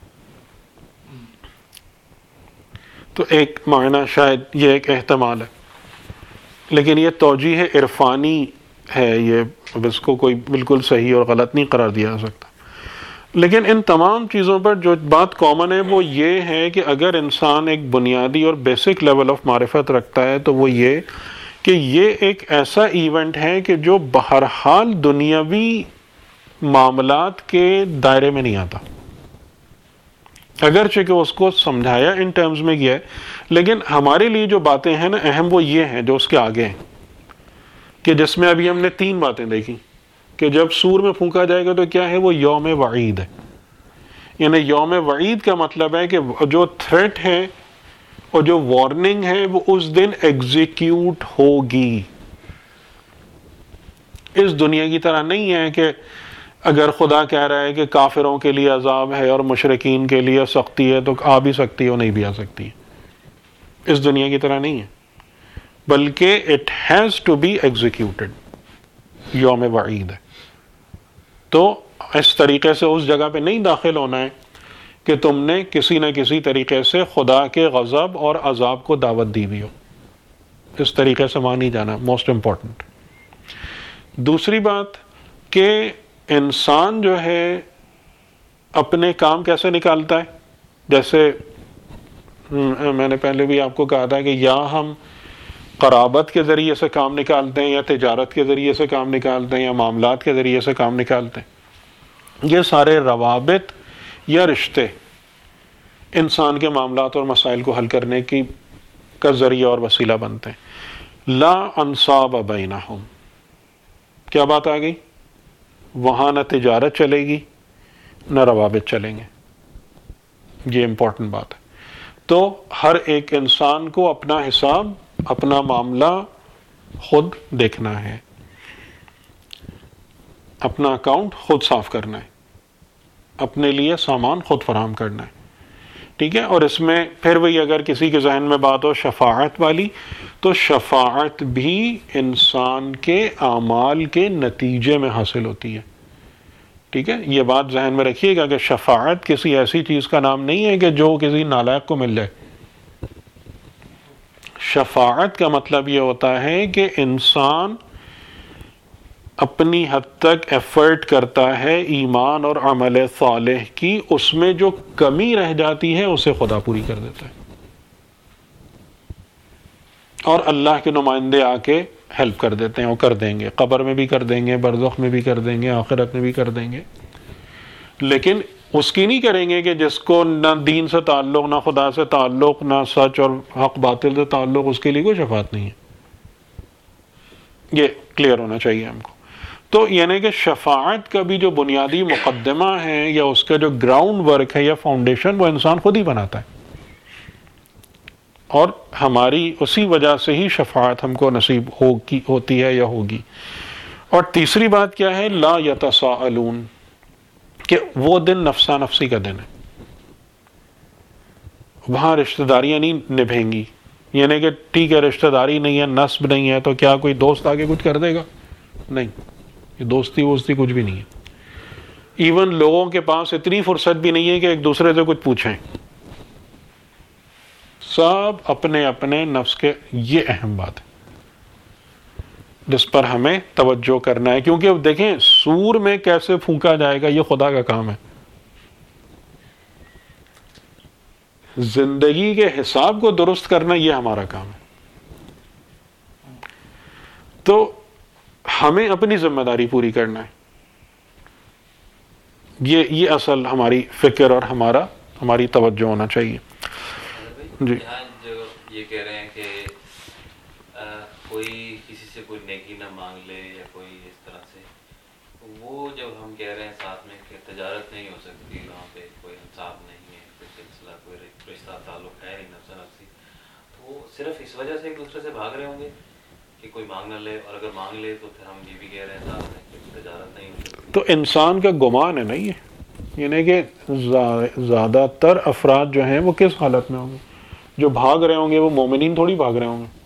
تو ایک معنی شاید یہ ایک احتمال ہے، لیکن یہ توجیہ عرفانی ہے، یہ اس کو کوئی بالکل صحیح اور غلط نہیں قرار دیا جا سکتا. لیکن ان تمام چیزوں پر جو بات کامن ہے وہ یہ ہے کہ اگر انسان ایک بنیادی اور بیسک لیول آف معرفت رکھتا ہے تو وہ یہ کہ یہ ایک ایسا ایونٹ ہے کہ جو بہرحال دنیاوی معاملات کے دائرے میں نہیں آتا، اگرچہ کہ اس کو سمجھایا ان ٹرمز میں گیا ہے، لیکن ہمارے لیے جو باتیں ہیں نا اہم وہ یہ ہیں جو اس کے آگے ہیں، کہ جس میں ابھی ہم نے تین باتیں دیکھی کہ جب سور میں پھونکا جائے گا تو کیا ہے، وہ یوم وعید ہے. یعنی یوم وعید کا مطلب ہے کہ جو تھریٹ ہے اور جو وارننگ ہے وہ اس دن ایگزیکیوٹ ہوگی. اس دنیا کی طرح نہیں ہے کہ اگر خدا کہہ رہا ہے کہ کافروں کے لیے عذاب ہے اور مشرکین کے لیے سختی ہے تو آ بھی سکتی ہے اور نہیں بھی آ سکتی ہے. اس دنیا کی طرح نہیں ہے، بلکہ it has to be executed. یوم وعید ہے. تو اس طریقے سے اس جگہ پہ نہیں داخل ہونا ہے کہ تم نے کسی نہ کسی طریقے سے خدا کے غضب اور عذاب کو دعوت دی بھی ہو. اس طریقے سے وہاں نہیں جانا، موسٹ امپورٹنٹ. دوسری بات کہ انسان جو ہے اپنے کام کیسے نکالتا ہے، جیسے میں نے پہلے بھی آپ کو کہا تھا کہ یا ہم قرابت کے ذریعے سے کام نکالتے ہیں یا تجارت کے ذریعے سے کام نکالتے ہیں یا معاملات کے ذریعے سے کام نکالتے ہیں. یہ سارے روابط یا رشتے انسان کے معاملات اور مسائل کو حل کرنے کی کا ذریعہ اور وسیلہ بنتے ہیں. لا انصاب بینہم، کیا بات آ گئی؟ وہاں نہ تجارت چلے گی نہ روابط چلیں گے. یہ امپورٹنٹ بات ہے. تو ہر ایک انسان کو اپنا حساب، اپنا معاملہ خود دیکھنا ہے، اپنا اکاؤنٹ خود صاف کرنا ہے، اپنے لیے سامان خود فراہم کرنا ہے. ٹھیک ہے. اور اس میں پھر وہی اگر کسی کے ذہن میں بات ہو شفاعت والی، تو شفاعت بھی انسان کے اعمال کے نتیجے میں حاصل ہوتی ہے. ٹھیک ہے. یہ بات ذہن میں رکھیے گا کہ شفاعت کسی ایسی چیز کا نام نہیں ہے کہ جو کسی نالائق کو مل جائے. شفاعت کا مطلب یہ ہوتا ہے کہ انسان اپنی حد تک ایفرٹ کرتا ہے ایمان اور عمل صالح کی، اس میں جو کمی رہ جاتی ہے اسے خدا پوری کر دیتا ہے، اور اللہ کے نمائندے آ کے ہیلپ کر دیتے ہیں، وہ کر دیں گے، قبر میں بھی کر دیں گے، برزخ میں بھی کر دیں گے، آخرت میں بھی کر دیں گے. لیکن اس کی نہیں کریں گے کہ جس کو نہ دین سے تعلق، نہ خدا سے تعلق، نہ سچ اور حق باطل سے تعلق، اس کے لیے کوئی شفاعت نہیں ہے. یہ کلیئر ہونا چاہیے ہم کو. تو یعنی کہ شفاعت کا بھی جو بنیادی مقدمہ ہے یا اس کا جو گراؤنڈ ورک ہے یا فاؤنڈیشن، وہ انسان خود ہی بناتا ہے، اور ہماری اسی وجہ سے ہی شفاعت ہم کو نصیب ہوگی، ہوتی ہے یا ہوگی. اور تیسری بات کیا ہے؟ لا یتساءلون، کہ وہ دن نفسا نفسی کا دن ہے. وہاں رشتہ داریاں نہیں نبھیں گی. یعنی کہ ٹھیک ہے رشتہ داری نہیں ہے، نسب نہیں ہے، تو کیا کوئی دوست آگے کچھ کر دے گا؟ نہیں، یہ دوستی ووستی کچھ بھی نہیں ہے. ایون لوگوں کے پاس اتنی فرصت بھی نہیں ہے کہ ایک دوسرے سے کچھ پوچھیں. سب اپنے اپنے نفس کے. یہ اہم بات ہے جس پر ہمیں توجہ کرنا ہے، کیونکہ اب دیکھیں سور میں کیسے پھونکا جائے گا یہ خدا کا کام ہے. زندگی کے حساب کو درست کرنا یہ ہمارا کام ہے. تو ہمیں اپنی ذمہ داری پوری کرنا ہے. یہ یہ اصل ہماری فکر اور ہمارا ہماری توجہ ہونا چاہیے. جی یہاں جو یہ کہہ رہے ہیں کہ کوئی کسی سے کوئی نیکی نہ مانگ لے یا کوئی اس طرح سے، وہ جب ہم کہہ رہے ہیں ساتھ میں کہ تجارت نہیں ہو سکتی، وہاں پہ کوئی انصاف نہیں ہے، کوئی سلسلہ کوئی رشتہ تعلق ہے نہیں نفس نفسی، تو وہ صرف اس وجہ سے ایک دوسرے سے بھاگ رہے ہوں گے کہ کوئی مانگ نہ لے، اور اگر مانگ لے تو پھر ہم یہ بھی کہہ رہے ہیں ساتھ میں کہ تجارت نہیں ہو سکتی. تو انسان کا گمان ہے نا یہ، یعنی کہ زیادہ تر افراد جو ہیں وہ کس حالت میں ہوں گے؟ جو بھاگ رہے ہوں گے وہ مومنین تھوڑی بھاگ رہے ہوں گے.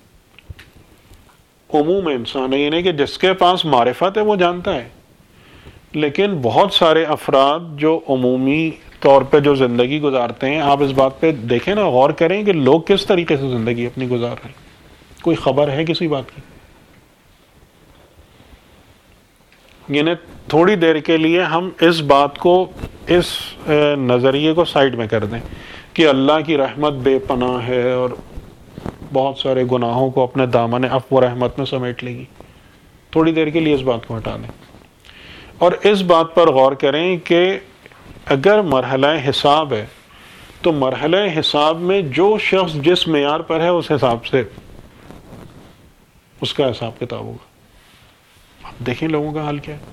عموم انسان ہے، یعنی کہ جس کے پاس معرفت ہے وہ جانتا ہے. لیکن بہت سارے افراد جو عمومی طور پہ جو زندگی گزارتے ہیں، آپ اس بات پہ دیکھیں نا، غور کریں کہ لوگ کس طریقے سے زندگی اپنی گزار رہے ہیں. کوئی خبر ہے کسی بات کی؟ یعنی تھوڑی دیر کے لیے ہم اس بات کو، اس نظریے کو سائڈ میں کر دیں کہ اللہ کی رحمت بے پناہ ہے اور بہت سارے گناہوں کو اپنے دامن عفو و رحمت میں سمیٹ لے گی. تھوڑی دیر کے لیے اس بات کو ہٹا دیں اور اس بات پر غور کریں کہ اگر مرحلہ حساب ہے تو مرحلہ حساب میں جو شخص جس معیار پر ہے اس حساب سے اس کا حساب کتاب ہوگا. اب دیکھیں لوگوں کا حال کیا ہے.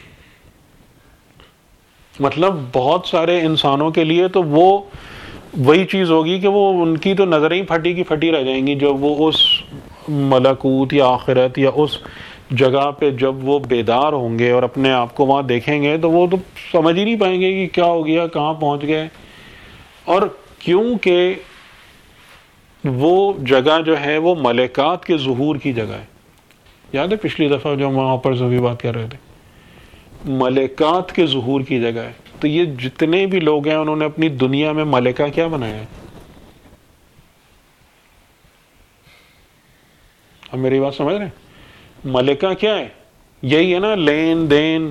مطلب بہت سارے انسانوں کے لیے تو وہ وہی چیز ہوگی کہ وہ ان کی تو نظریں ہی پھٹی کی پھٹی رہ جائیں گی جب وہ اس ملکوت یا آخرت یا اس جگہ پہ جب وہ بیدار ہوں گے اور اپنے آپ کو وہاں دیکھیں گے تو وہ تو سمجھ ہی نہیں پائیں گے کہ کیا ہو گیا، کہاں پہنچ گئے. اور کیونکہ وہ جگہ جو ہے وہ ملکات کے ظہور کی جگہ ہے. یاد ہے پچھلی دفعہ جو ہم وہاں پر سبھی بات کر رہے تھے، ملکات کے ظہور کی جگہ ہے. تو یہ جتنے بھی لوگ ہیں انہوں نے اپنی دنیا میں ملکہ کیا بنایا ہے؟ اب میری بات سمجھ رہے ہیں؟ ملکہ کیا ہے؟ یہی ہے نا، لین دین،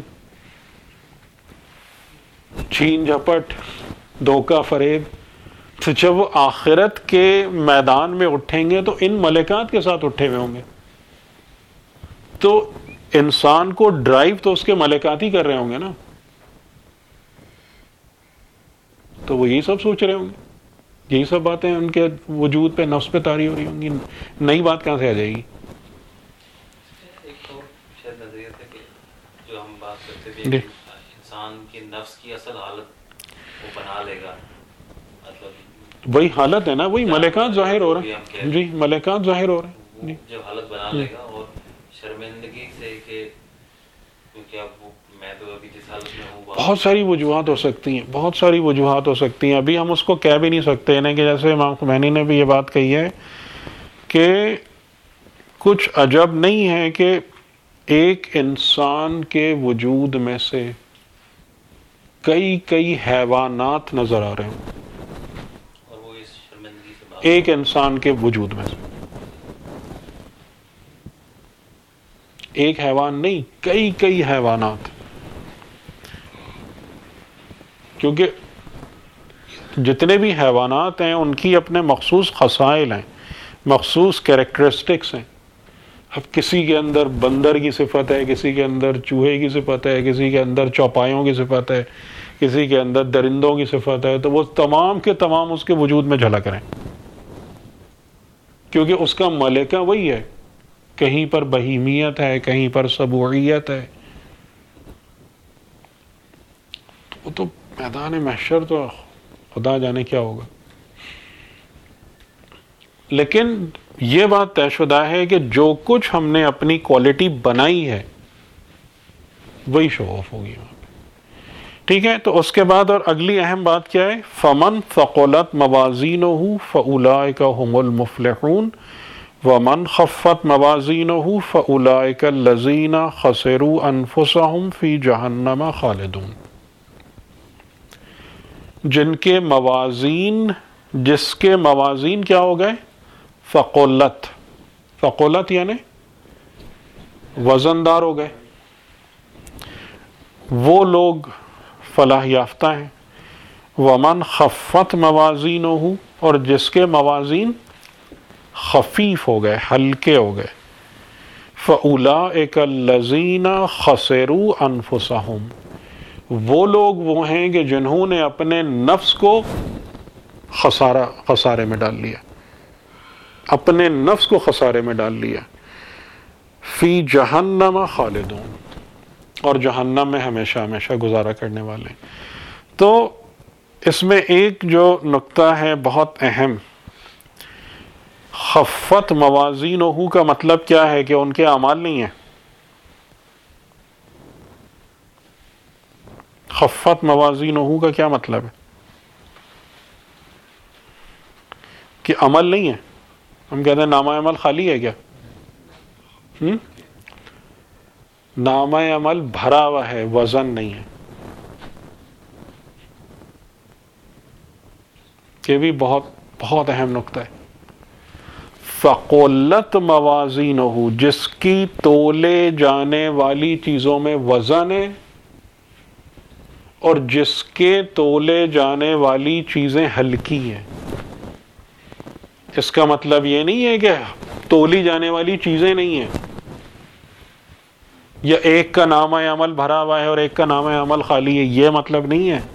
چھین جھپٹ، دھوکہ فریب. تو جب وہ آخرت کے میدان میں اٹھیں گے تو ان ملکات کے ساتھ اٹھے ہوئے ہوں گے. تو انسان کو ڈرائیو تو اس کے ملکات ہی کر رہے ہوں گے نا. تو وہ یہی سب سوچ رہے ہوں گے، یہی سب باتیں ان کے وجود پہ، نفس پہ طاری ہو رہی ہوں گی. نئی بات کہاں سے آ جائے گی؟ ایک تو شاید نظریہ تھا کہ جو ہم بات کرتے تھے انسان کی نفس کی اصل حالت وہ بنا لے گا، مطلب وہی حالت ہے نا، وہی ملکات ظاہر ہو رہے ہیں. جی ملکات ظاہر ہو رہے ہیں. جو حالت بنا لے گا، اور شرمندگی سے کہ کیونکہ اب میں تو ابھی جس حالت میں ہوں، بہت ساری وجوہات ہو سکتی ہیں، بہت ساری وجوہات ہو سکتی ہیں. ابھی ہم اس کو کہہ بھی نہیں سکتے، یعنی کہ جیسے امام خمینی نے بھی یہ بات کہی ہے کہ کچھ عجب نہیں ہے کہ ایک انسان کے وجود میں سے کئی کئی حیوانات نظر آ رہے ہیں اور وہ اس شرمندگی سے ایک انسان کے وجود میں سے. ایک حیوان نہیں، کئی کئی حیوانات. کیونکہ جتنے بھی حیوانات ہیں ان کی اپنے مخصوص خصائل ہیں، مخصوص کیریکٹرسٹکس ہیں. اب کسی کے اندر بندر کی صفت ہے، کسی کے اندر چوہے کی صفت ہے، کسی کے اندر چوپایوں کی صفت ہے، کسی کے اندر درندوں کی صفت ہے. تو وہ تمام کے تمام اس کے وجود میں جھلک رہے ہیں، کیونکہ اس کا ملکہ وہی ہے. کہیں پر بہیمیت ہے، کہیں پر سبوعیت ہے. وہ تو میدان محشر تو خدا جانے کیا ہوگا. لیکن یہ بات طے شدہ ہے کہ جو کچھ ہم نے اپنی کوالٹی بنائی ہے وہی شو آف ہوگی وہاں پہ. ٹھیک ہے، تو اس کے بعد اور اگلی اہم بات کیا ہے؟ فمن ثقلت موازینہ فاولئک هم المفلحون ومن خفت موازینہ فاولئک الذین خسروا انفسهم فی جہنم خالدون. جن کے موازین جس کے موازین کیا ہو گئے؟ ثقلت. ثقلت یعنی وزن دار ہو گئے. وہ لوگ فلاح یافتہ ہیں. ومن خفت موازینہ، اور جس کے موازین خفیف ہو گئے، ہلکے ہو گئے. فَأُولَٰئِكَ الَّذِينَ خَسِرُوا أَنفُسَهُمْ، وہ لوگ وہ ہیں کہ جنہوں نے اپنے نفس کو خسارہ خسارے میں ڈال لیا، اپنے نفس کو خسارے میں ڈال لیا. فی جہنم خالدون، اور جہنم میں ہمیشہ ہمیشہ گزارا کرنے والے. تو اس میں ایک جو نقطہ ہے بہت اہم، خفت موازینہ کا مطلب کیا ہے؟ کہ ان کے اعمال نہیں ہیں. خفت موازینہ کا کیا مطلب ہے؟ کہ عمل نہیں ہے. ہم کہتے ہیں نامہ عمل خالی ہے کیا؟ ہم؟ نامہ عمل بھرا ہوا ہے، وزن نہیں ہے. یہ بھی بہت بہت اہم نقطہ ہے. ثقلت موازینہ، جس کی تولے جانے والی چیزوں میں وزن ہے، اور جس کے تولے جانے والی چیزیں ہلکی ہیں. اس کا مطلب یہ نہیں ہے کہ تولی جانے والی چیزیں نہیں ہیں، یا ایک کا نامہ عمل بھرا ہوا ہے اور ایک کا نامہ عمل خالی ہے، یہ مطلب نہیں ہے.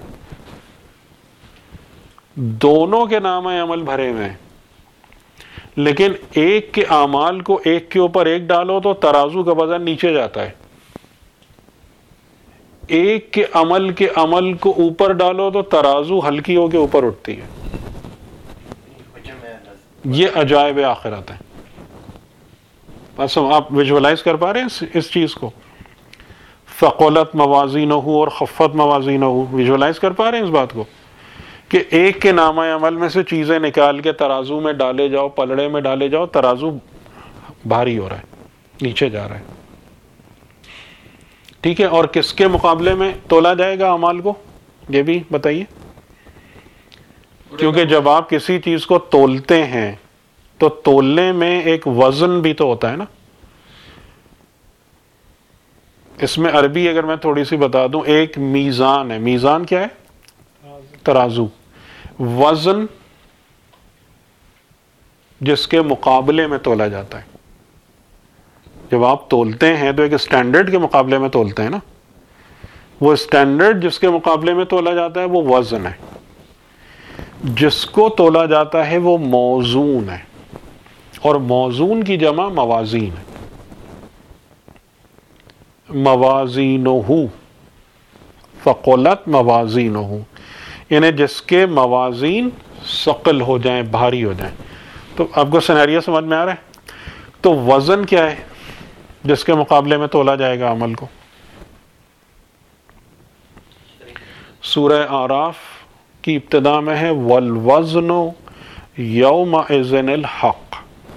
دونوں کے نامہ عمل بھرے ہوئے ہیں، لیکن ایک کے اعمال کو ایک کے اوپر ایک ڈالو تو ترازو کا وزن نیچے جاتا ہے، ایک کے عمل کے عمل کو اوپر ڈالو تو ترازو ہلکی ہو کے اوپر اٹھتی ہے. یہ عجائب آخرت ہے. بس آپ ویژولائز کر پا رہے ہیں اس چیز کو؟ ثقلت موازینہ اور خفت موازینہ، ویژولائز کر پا رہے ہیں اس بات کو کہ ایک کے نامہ عمل میں سے چیزیں نکال کے ترازو میں ڈالے جاؤ، پلڑے میں ڈالے جاؤ، ترازو بھاری ہو رہا ہے، نیچے جا رہا ہے. ٹھیک ہے، اور کس کے مقابلے میں تولا جائے گا اعمال کو؟ یہ بھی بتائیے. کیونکہ جب آپ کسی چیز کو تولتے ہیں تو تولنے میں ایک وزن بھی تو ہوتا ہے نا. اس میں عربی اگر میں تھوڑی سی بتا دوں، ایک میزان ہے. میزان کیا ہے؟ ترازو. وزن جس کے مقابلے میں تولا جاتا ہے. جب آپ تولتے ہیں تو ایک اسٹینڈرڈ کے مقابلے میں تولتے ہیں نا. وہ اسٹینڈرڈ جس کے مقابلے میں تولا جاتا ہے وہ وزن ہے. جس کو تولا جاتا ہے وہ موزون ہے، اور موزون کی جمع موازین ہے. موازینہ، ثقلت موازینہ، یعنی جس کے موازین ثقل ہو جائیں، بھاری ہو جائیں. تو آپ کو سینیریو سمجھ میں آ رہا ہے؟ تو وزن کیا ہے جس کے مقابلے میں تولا جائے گا عمل کو؟ سورہ اعراف کی ابتدا میں ہے والوزن یومئذ الحق.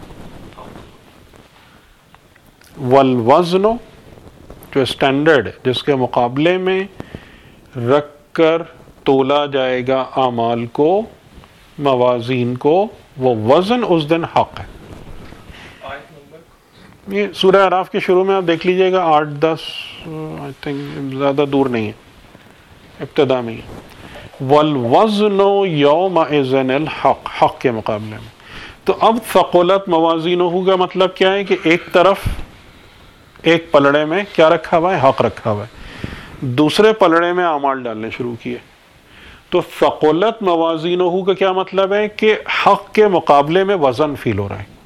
والوزن جو اسٹینڈرڈ جس کے مقابلے میں رکھ کر تولا جائے گا اعمال کو، موازین کو، وہ وزن اس دن حق ہے. یہ سورہ اعراف کے شروع میں آپ دیکھ لیجئے گا، آٹھ دس آئی تھنک زیادہ دور نہیں ہے، ابتدا میں ہے. والوزن یومئذ الحق، حق کے مقابلے میں. تو اب ثقلت موازینہ کا مطلب کیا ہے؟ کہ ایک طرف ایک پلڑے میں کیا رکھا ہوا ہے؟ حق رکھا ہوا ہے. دوسرے پلڑے میں اعمال ڈالنے شروع کیے. تو ثقلت موازینہ کا کیا مطلب ہے؟ کہ حق کے مقابلے میں وزن فیل ہو رہا ہے.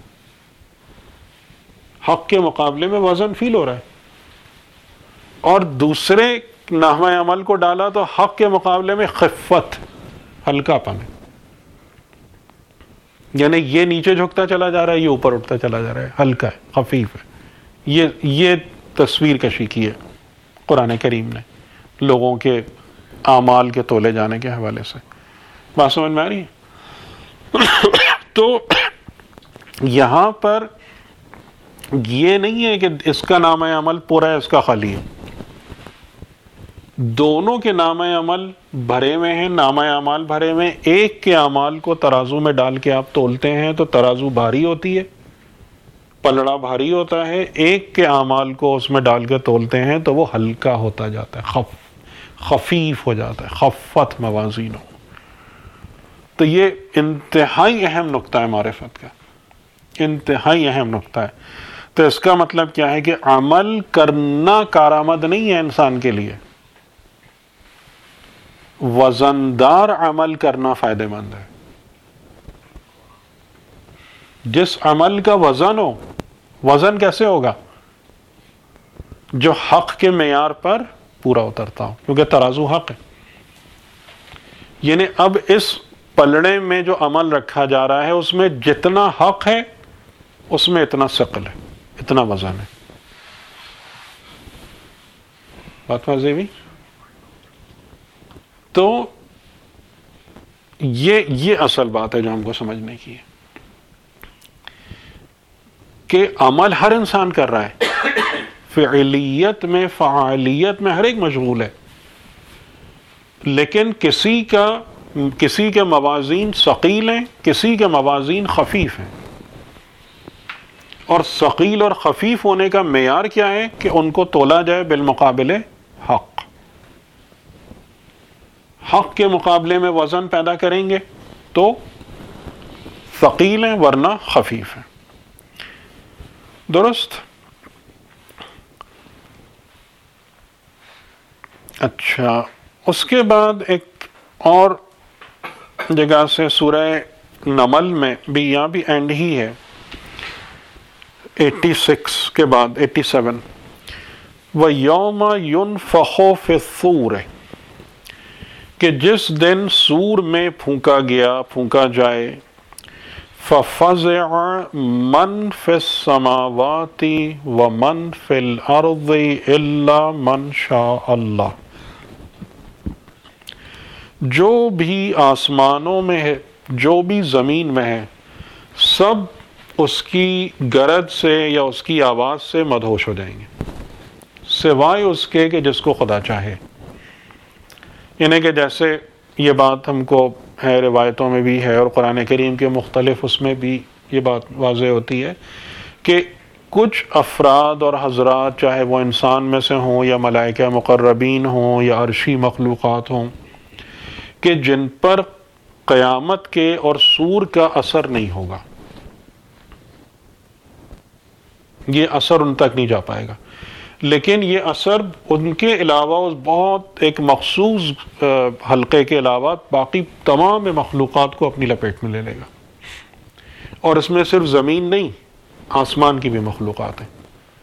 حق کے مقابلے میں وزن فیل ہو رہا ہے. اور دوسرے نامہ عمل کو ڈالا تو حق کے مقابلے میں خفت، ہلکا پن ہے. یعنی یہ نیچے جھکتا چلا جا رہا ہے، یہ اوپر اٹھتا چلا جا رہا ہے، ہلکا ہے، خفیف ہے. یہ یہ تصویر کشی کی ہے قرآن کریم نے لوگوں کے اعمال کے تولے جانے کے حوالے سے. بات سمجھ میں آ رہی ہے؟ تو یہاں پر یہ نہیں ہے کہ اس کا نام عمل پورا ہے، اس کا خالی ہے. دونوں کے نامہ عمل بھرے ہوئے ہیں، نامہ اعمال بھرے ہوئے ہیں، ایک کے اعمال کو ترازو میں ڈال کے آپ تولتے ہیں تو ترازو بھاری ہوتی ہے، پلڑا بھاری ہوتا ہے، ایک کے اعمال کو اس میں ڈال کے تولتے ہیں تو وہ ہلکا ہوتا جاتا ہے، خف خفیف ہو جاتا ہے، خفت موازین ہو. تو یہ انتہائی اہم نقطہ ہے معرفت کا، انتہائی اہم نقطہ ہے. تو اس کا مطلب کیا ہے کہ عمل کرنا کارآمد نہیں ہے انسان کے لیے، وزندار عمل کرنا فائدہ مند ہے. جس عمل کا وزن ہو، وزن کیسے ہوگا؟ جو حق کے معیار پر پورا اترتا ہو، کیونکہ ترازو حق ہے. یعنی اب اس پلڑے میں جو عمل رکھا جا رہا ہے اس میں جتنا حق ہے اس میں اتنا ثقل ہے، اتنا وزن ہے. بات واضح ہوئی؟ تو یہ یہ اصل بات ہے جو ہم کو سمجھنے کی ہے کہ عمل ہر انسان کر رہا ہے، فعلیت میں فعالیت میں ہر ایک مشغول ہے، لیکن کسی کا کسی کے موازین ثقیل ہیں، کسی کے موازین خفیف ہیں. اور ثقیل اور خفیف ہونے کا معیار کیا ہے کہ ان کو تولا جائے بالمقابلے حق. حق کے مقابلے میں وزن پیدا کریں گے تو ثقیل ہیں ورنہ خفیف ہیں. درست؟ اچھا، اس کے بعد ایک اور جگہ سے سورہ نمل میں بھی، یہاں بھی اینڈ ہی ہے، ایٹی سکس کے بعد ایٹی سیون، وَيَوْمَ يُنْفَخُ فِي الصُّورِ، کہ جس دن سور میں پھونکا گیا پھونکا جائے، فَفَزِعَ مَنْ فِي السَّمَاوَاتِ وَمَنْ فِي الْأَرْضِ إِلَّا مَنْ شَاءَ اللَّهُ، جو بھی آسمانوں میں ہے جو بھی زمین میں ہے سب اس کی گرج سے یا اس کی آواز سے مدہوش ہو جائیں گے، سوائے اس کے کہ جس کو خدا چاہے. یعنی کہ جیسے یہ بات ہم کو ہے روایتوں میں بھی ہے اور قرآن کریم کے مختلف اس میں بھی یہ بات واضح ہوتی ہے کہ کچھ افراد اور حضرات، چاہے وہ انسان میں سے ہوں یا ملائکہ مقربین ہوں یا عرشی مخلوقات ہوں، کہ جن پر قیامت کے اور سور کا اثر نہیں ہوگا، یہ اثر ان تک نہیں جا پائے گا، لیکن یہ اثر ان کے علاوہ اس بہت ایک مخصوص حلقے کے علاوہ باقی تمام مخلوقات کو اپنی لپیٹ میں لے لے گا. اور اس میں صرف زمین نہیں، آسمان کی بھی مخلوقات ہیں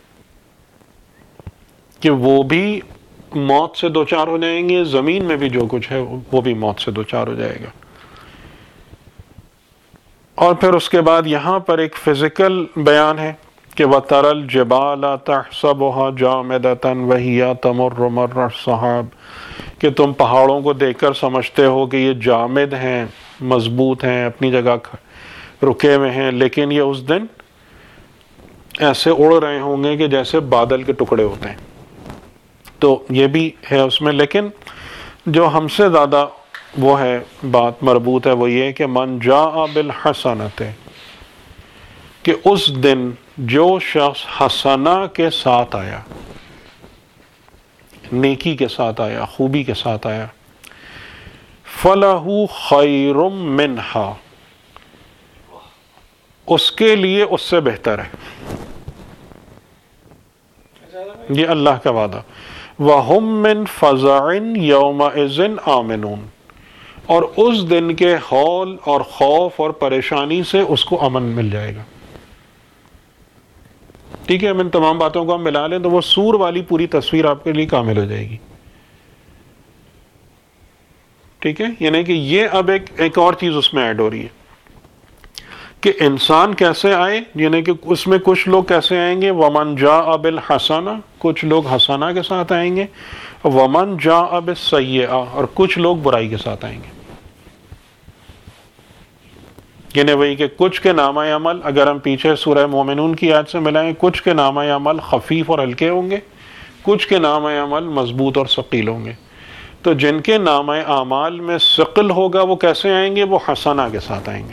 کہ وہ بھی موت سے دوچار ہو جائیں گے، زمین میں بھی جو کچھ ہے وہ بھی موت سے دوچار ہو جائے گا. اور پھر اس کے بعد یہاں پر ایک فزیکل بیان ہے کہ وَتَرَى الْجِبَالَ تَحْسَبُهَا جَامِدَةً وَهِيَ تَمُرُّ مَرَّ السَّحَابِ، کہ تم پہاڑوں کو دیکھ کر سمجھتے ہو کہ یہ جامد ہیں، مضبوط ہیں، اپنی جگہ رکے ہوئے ہیں، لیکن یہ اس دن ایسے اڑ رہے ہوں گے کہ جیسے بادل کے ٹکڑے ہوتے ہیں. تو یہ بھی ہے اس میں، لیکن جو ہم سے زیادہ وہ ہے بات مربوط ہے وہ یہ کہ من جاء بالحسنۃ، کہ اس دن جو شخص حسنہ کے ساتھ آیا، نیکی کے ساتھ آیا، خوبی کے ساتھ آیا، فَلَهُ خَيْرٌ مِّنْهَا، اس کے لیے اس سے بہتر ہے. یہ اللہ کا وعدہ. وَهُم مِّن فَزَعٍ يَوْمَئِذٍ آمِنُونَ، اور اس دن کے ہول اور خوف اور پریشانی سے اس کو امن مل جائے گا. ٹھیک ہے، ہم ان تمام باتوں کو ہم ملا لیں تو وہ سور والی پوری تصویر آپ کے لیے کامل ہو جائے گی. ٹھیک ہے، یعنی کہ یہ اب ایک ایک اور چیز اس میں ایڈ ہو رہی ہے کہ انسان کیسے آئے، یعنی کہ اس میں کچھ لوگ کیسے آئیں گے، وَمَن جَاءَ بِالْحَسَنَةِ، کچھ لوگ حسنہ کے ساتھ آئیں گے، وَمَن جَاءَ بِالسَّيِّئَةِ، اور کچھ لوگ برائی کے ساتھ آئیں گے. یعنی وہی کہ کچھ کے نامہ عمل، اگر ہم پیچھے سورہ مومنون کی آیت سے ملائیں، کچھ کے نامہ عمل خفیف اور ہلکے ہوں گے، کچھ کے نام عمل مضبوط اور ثقیل ہوں گے. تو جن کے نام اعمال میں ثقل ہوگا وہ کیسے آئیں گے؟ وہ حسنہ کے ساتھ آئیں گے،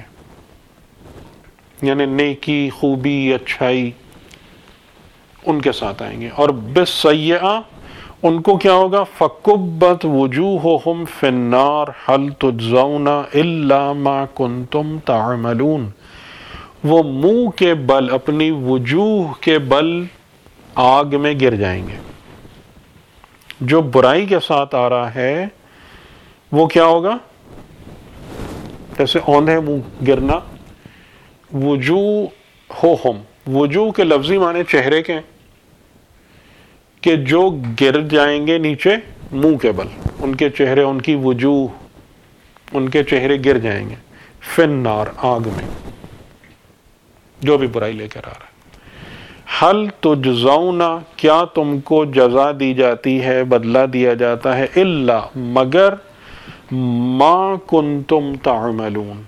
یعنی نیکی، خوبی، اچھائی ان کے ساتھ آئیں گے. اور بالسیئہ ان کو کیا ہوگا؟ فَكُبَّتْ وُجُوهُهُمْ فِي النَّارِ هَلْ تُجْزَوْنَ إِلَّا مَا كُنْتُمْ تَعْمَلُونَ. وہ منہ کے بل، اپنی وجوہ کے بل آگ میں گر جائیں گے. جو برائی کے ساتھ آ رہا ہے وہ کیا ہوگا؟ جیسے اوندھے منہ گرنا. وجوہہم، وجوہ کے لفظی معنی چہرے کے ہیں کہ جو گر جائیں گے نیچے منہ کے بل، ان کے چہرے، ان کی وجوہ، ان کے چہرے گر جائیں گے فی النار، آگ میں، جو بھی برائی لے کر آ رہا ہے. حل تجزون، کیا تم کو جزا دی جاتی ہے، بدلہ دیا جاتا ہے، الا مگر ما کنتم تعملون.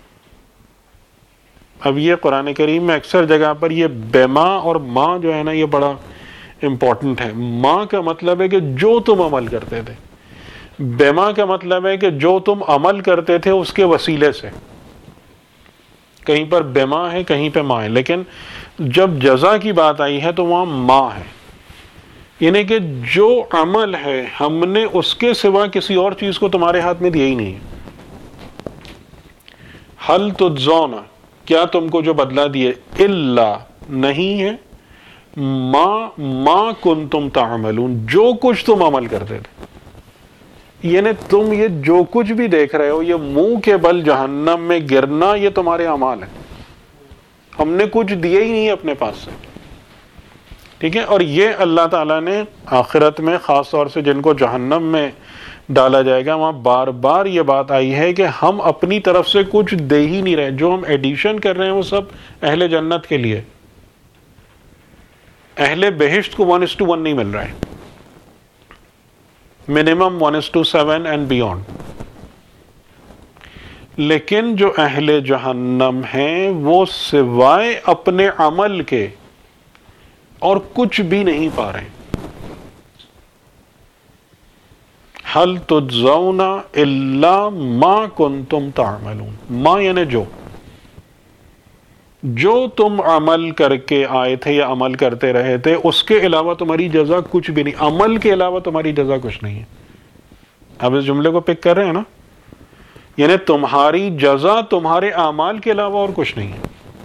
اب یہ قرآن کریم میں اکثر جگہ پر یہ بما اور ما جو ہے نا یہ بڑا امپورٹنٹ ہے. ما کا مطلب ہے کہ جو تم عمل کرتے تھے، بما کا مطلب ہے کہ جو تم عمل کرتے تھے اس کے وسیلے سے. کہیں پر بما ہے، کہیں پہ ما ہے، لیکن جب جزا کی بات آئی ہے تو وہاں ما ہے، یعنی کہ جو عمل ہے ہم نے اس کے سوا کسی اور چیز کو تمہارے ہاتھ میں دیا ہی نہیں ہے. حل تجزون، کیا تم کو جو بدلہ دیے، الا نہیں ہے، ما ما کنتم تعملون، جو کچھ تم عمل کرتے تھے. یعنی تم یہ جو کچھ بھی دیکھ رہے ہو، یہ منہ کے بل جہنم میں گرنا، یہ تمہارے اعمال ہیں. ہم نے کچھ دیا ہی نہیں اپنے پاس سے. ٹھیک ہے. اور یہ اللہ تعالیٰ نے آخرت میں خاص طور سے جن کو جہنم میں ڈالا جائے گا، وہاں بار بار یہ بات آئی ہے کہ ہم اپنی طرف سے کچھ دے ہی نہیں رہے. جو ہم ایڈیشن کر رہے ہیں وہ سب اہل جنت کے لیے. اہل بہشت کو ون اس ٹو ون نہیں مل رہا ہے، minimum one is to seven and beyond. لیکن جو اہل جہنم ہیں وہ سوائے اپنے عمل کے اور کچھ بھی نہیں پا رہے. حل تجزون الا ما کنتم تعملون. ما یعنی جو جو تم عمل کر کے آئے تھے یا عمل کرتے رہے تھے، اس کے علاوہ تمہاری جزا کچھ بھی نہیں. عمل کے علاوہ تمہاری جزا کچھ نہیں ہے. اب اس جملے کو پک کر رہے ہیں نا، یعنی تمہاری جزا تمہارے اعمال کے علاوہ اور کچھ نہیں ہے.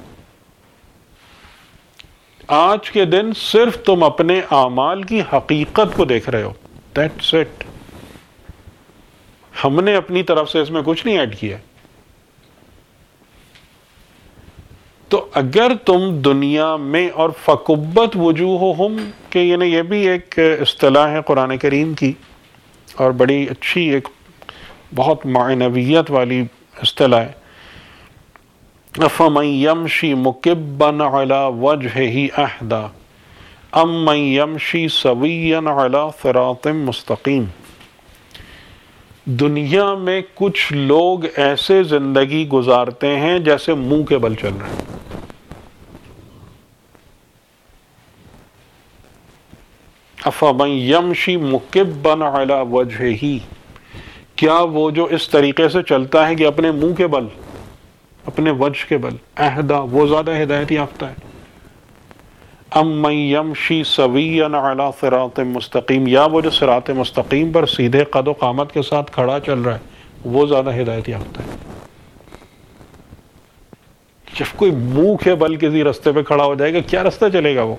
آج کے دن صرف تم اپنے اعمال کی حقیقت کو دیکھ رہے ہو. That's it. ہم نے اپنی طرف سے اس میں کچھ نہیں ایڈ کیا. تو اگر تم دنیا میں، اور فکبت وجوہہم کہ یعنی یہ بھی ایک اصطلاح ہے قرآن کریم کی اور بڑی اچھی ایک بہت معنویت والی اصطلاح ہے. افمن یمشی مکبا علی وجہہ اہدی ام من یمشی سویا علی صراط مستقیم. دنیا میں کچھ لوگ ایسے زندگی گزارتے ہیں جیسے منہ کے بل چل رہے ہیں. افمن یمشی مکبا علی وجہہ، کیا وہ جو اس طریقے سے چلتا ہے کہ اپنے منہ کے بل، اپنے وجہ کے بل، اہدا وہ زیادہ ہدایت یافتہ ہے. ام من یمشی سویا علی صراط مستقیم، یا وہ جو صراط مستقیم پر سیدھے قد و قامت کے ساتھ کھڑا چل رہا ہے وہ زیادہ ہدایت یافتہ ہے. جب کوئی منہ کے بل کسی رستے پہ کھڑا ہو جائے گا، کیا رستہ چلے گا وہ؟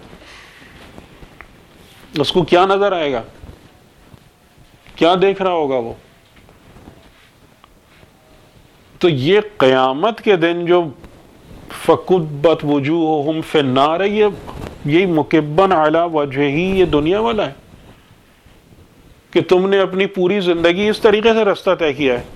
اس کو کیا نظر آئے گا؟ کیا دیکھ رہا ہوگا وہ؟ تو یہ قیامت کے دن جو فکبت وجوہہم فی النار ہے، یہ یہی مکبن علی وجہہ، یہ دنیا والا ہے کہ تم نے اپنی پوری زندگی اس طریقے سے رستہ طے کیا ہے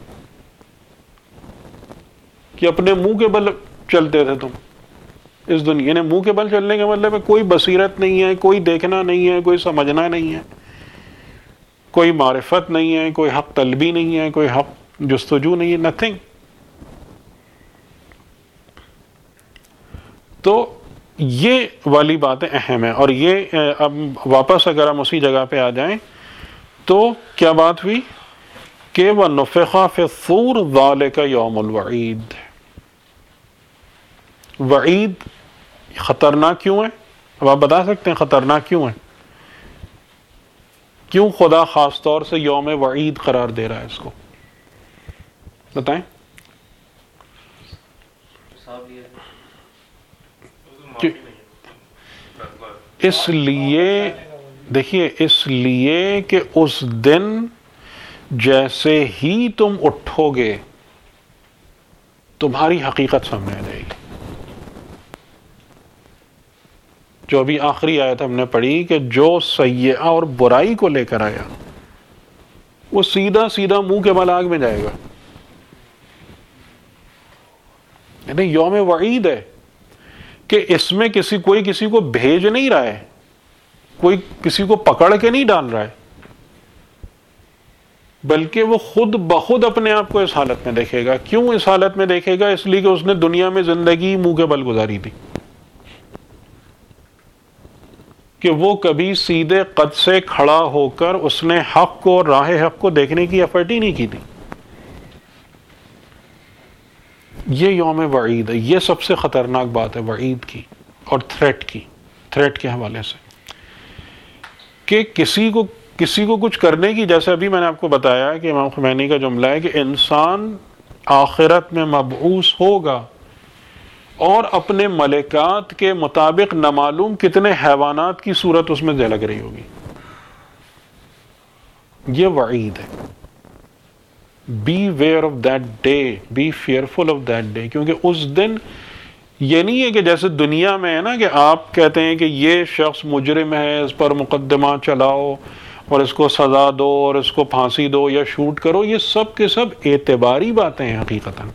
کہ اپنے منہ کے بل چلتے تھے تم اس دنیا. یعنی منہ کے بل چلنے کا مطلب ہے کوئی بصیرت نہیں ہے، کوئی دیکھنا نہیں ہے، کوئی سمجھنا نہیں ہے، کوئی معرفت نہیں ہے، کوئی حق طلبی نہیں ہے، کوئی حق جستجو نہیں ہے، نتھنگ. تو یہ والی باتیں اہم ہیں. اور یہ اب واپس اگر ہم اسی جگہ پہ آ جائیں تو کیا بات ہوئی کہ وَنُفِخَ فِي الصُّورِ ذَلِكَ يَوْمُ الْوَعِيدِ. وعید خطرناک کیوں ہے؟ اب آپ بتا سکتے ہیں خطرناک کیوں ہے؟ کیوں خدا خاص طور سے یوم وعید قرار دے رہا ہے اس کو؟ بتائیں. اس لیے دیکھیے اس لیے کہ اس دن جیسے ہی تم اٹھو گے تمہاری حقیقت سامنے آ جائے گی. جو ابھی آخری آیت ہم نے پڑھی کہ جو سیئہ اور برائی کو لے کر آیا وہ سیدھا سیدھا منہ کے بل آگ میں جائے گا. یعنی یوم وعید ہے کہ اس میں کسی کوئی کسی کو بھیج نہیں رہا ہے, کوئی کسی کو پکڑ کے نہیں ڈال رہا ہے, بلکہ وہ خود بخود اپنے آپ کو اس حالت میں دیکھے گا. کیوں اس حالت میں دیکھے گا؟ اس لیے کہ اس نے دنیا میں زندگی منہ کے بل گزاری تھی, کہ وہ کبھی سیدھے قد سے کھڑا ہو کر اس نے حق کو اور راہ حق کو دیکھنے کی ایفرٹ ہی نہیں کی تھی. یہ یوم وعید ہے. یہ سب سے خطرناک بات ہے وعید کی اور تھریٹ کی, تھریٹ کے حوالے سے, کہ کسی کو کسی کو کچھ کرنے کی, جیسے ابھی میں نے آپ کو بتایا کہ امام خمینی کا جملہ ہے کہ انسان آخرت میں مبعوث ہوگا اور اپنے ملکات کے مطابق نامعلوم کتنے حیوانات کی صورت اس میں جھلک رہی ہوگی. یہ وعید ہے. Be aware of that day, be fearful of that day. کیونکہ اس دن یہ نہیں ہے کہ جیسے دنیا میں ہے نا کہ آپ کہتے ہیں کہ یہ شخص مجرم ہے, اس پر مقدمہ چلاؤ اور اس کو سزا دو اور اس کو پھانسی دو یا شوٹ کرو. یہ سب کے سب اعتباری باتیں ہیں حقیقتاً.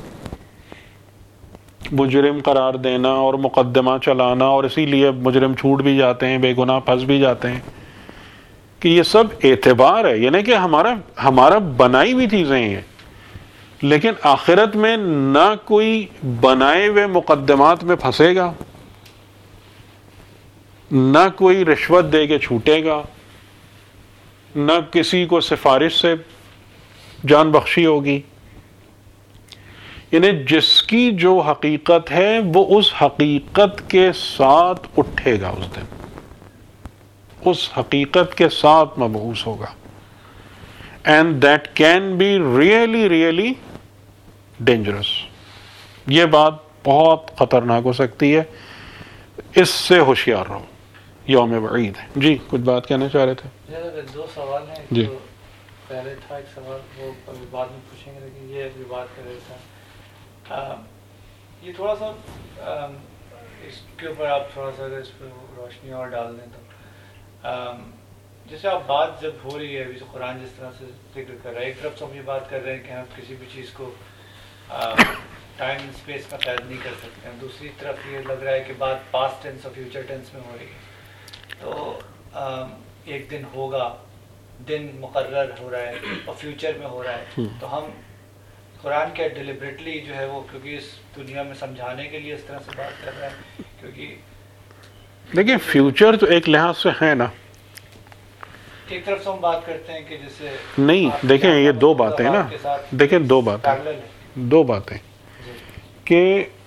مجرم قرار دینا اور مقدمہ چلانا, اور اسی لیے مجرم چھوٹ بھی جاتے ہیں, بے گناہ پھنس بھی جاتے ہیں, کہ یہ سب اعتبار ہے. یعنی کہ ہمارا ہمارا بنائی ہوئی چیزیں ہیں, لیکن آخرت میں نہ کوئی بنائے ہوئے مقدمات میں پھنسے گا, نہ کوئی رشوت دے کے چھوٹے گا, نہ کسی کو سفارش سے جان بخشی ہوگی. یعنی جس کی جو حقیقت ہے وہ اس حقیقت کے ساتھ اٹھے گا اس دن, اس حقیقت کے ساتھ مبعوث ہوگا. And that can be really really dangerous. یہ بات بہت خطرناک ہو سکتی ہے, اس سے ہوشیار رہو. یوم وعید ہے. جی کچھ بات کہنا چاہ رہے تھے؟ دو سوال ہیں. جی پہلے تھا ایک سوال وہ ابھی بعد میں پوچھیں گے, لیکن یہ ابھی بات کر رہے تھے یہ تھوڑا سا اس کے اوپر آپ تھوڑا سا اس پہ روشنی اور ڈال دیں تو جیسے آپ بات جب ہو رہی ہے ابھی قرآن جس طرح سے ذکر کر رہا ہے, ایک طرف سے ہم یہ بات کر رہے ہیں کہ ہم کسی بھی چیز کو ٹائم اسپیس میں قید نہیں کر سکتے ہیں, دوسری طرف یہ لگ رہا ہے کہ بات پاسٹ ٹینس اور فیوچر ٹینس میں ہو رہی ہے. تو ایک دن ہوگا, دن مقرر ہو رہا ہے اور فیوچر میں ہو رہا ہے, تو ہم قرآن کیا ڈیلیبریٹلی جو ہے وہ کیونکہ اس دنیا میں سمجھانے کے لیے اس طرح سے بات کر رہا ہے, کیونکہ دیکھیں فیوچر تو ایک لحاظ سے ہے نا, ایک طرف سے ہم بات کرتے ہیں کہ جیسے نہیں. دیکھیں یہ دو باتیں نا, دیکھیں دو باتیں دو باتیں کہ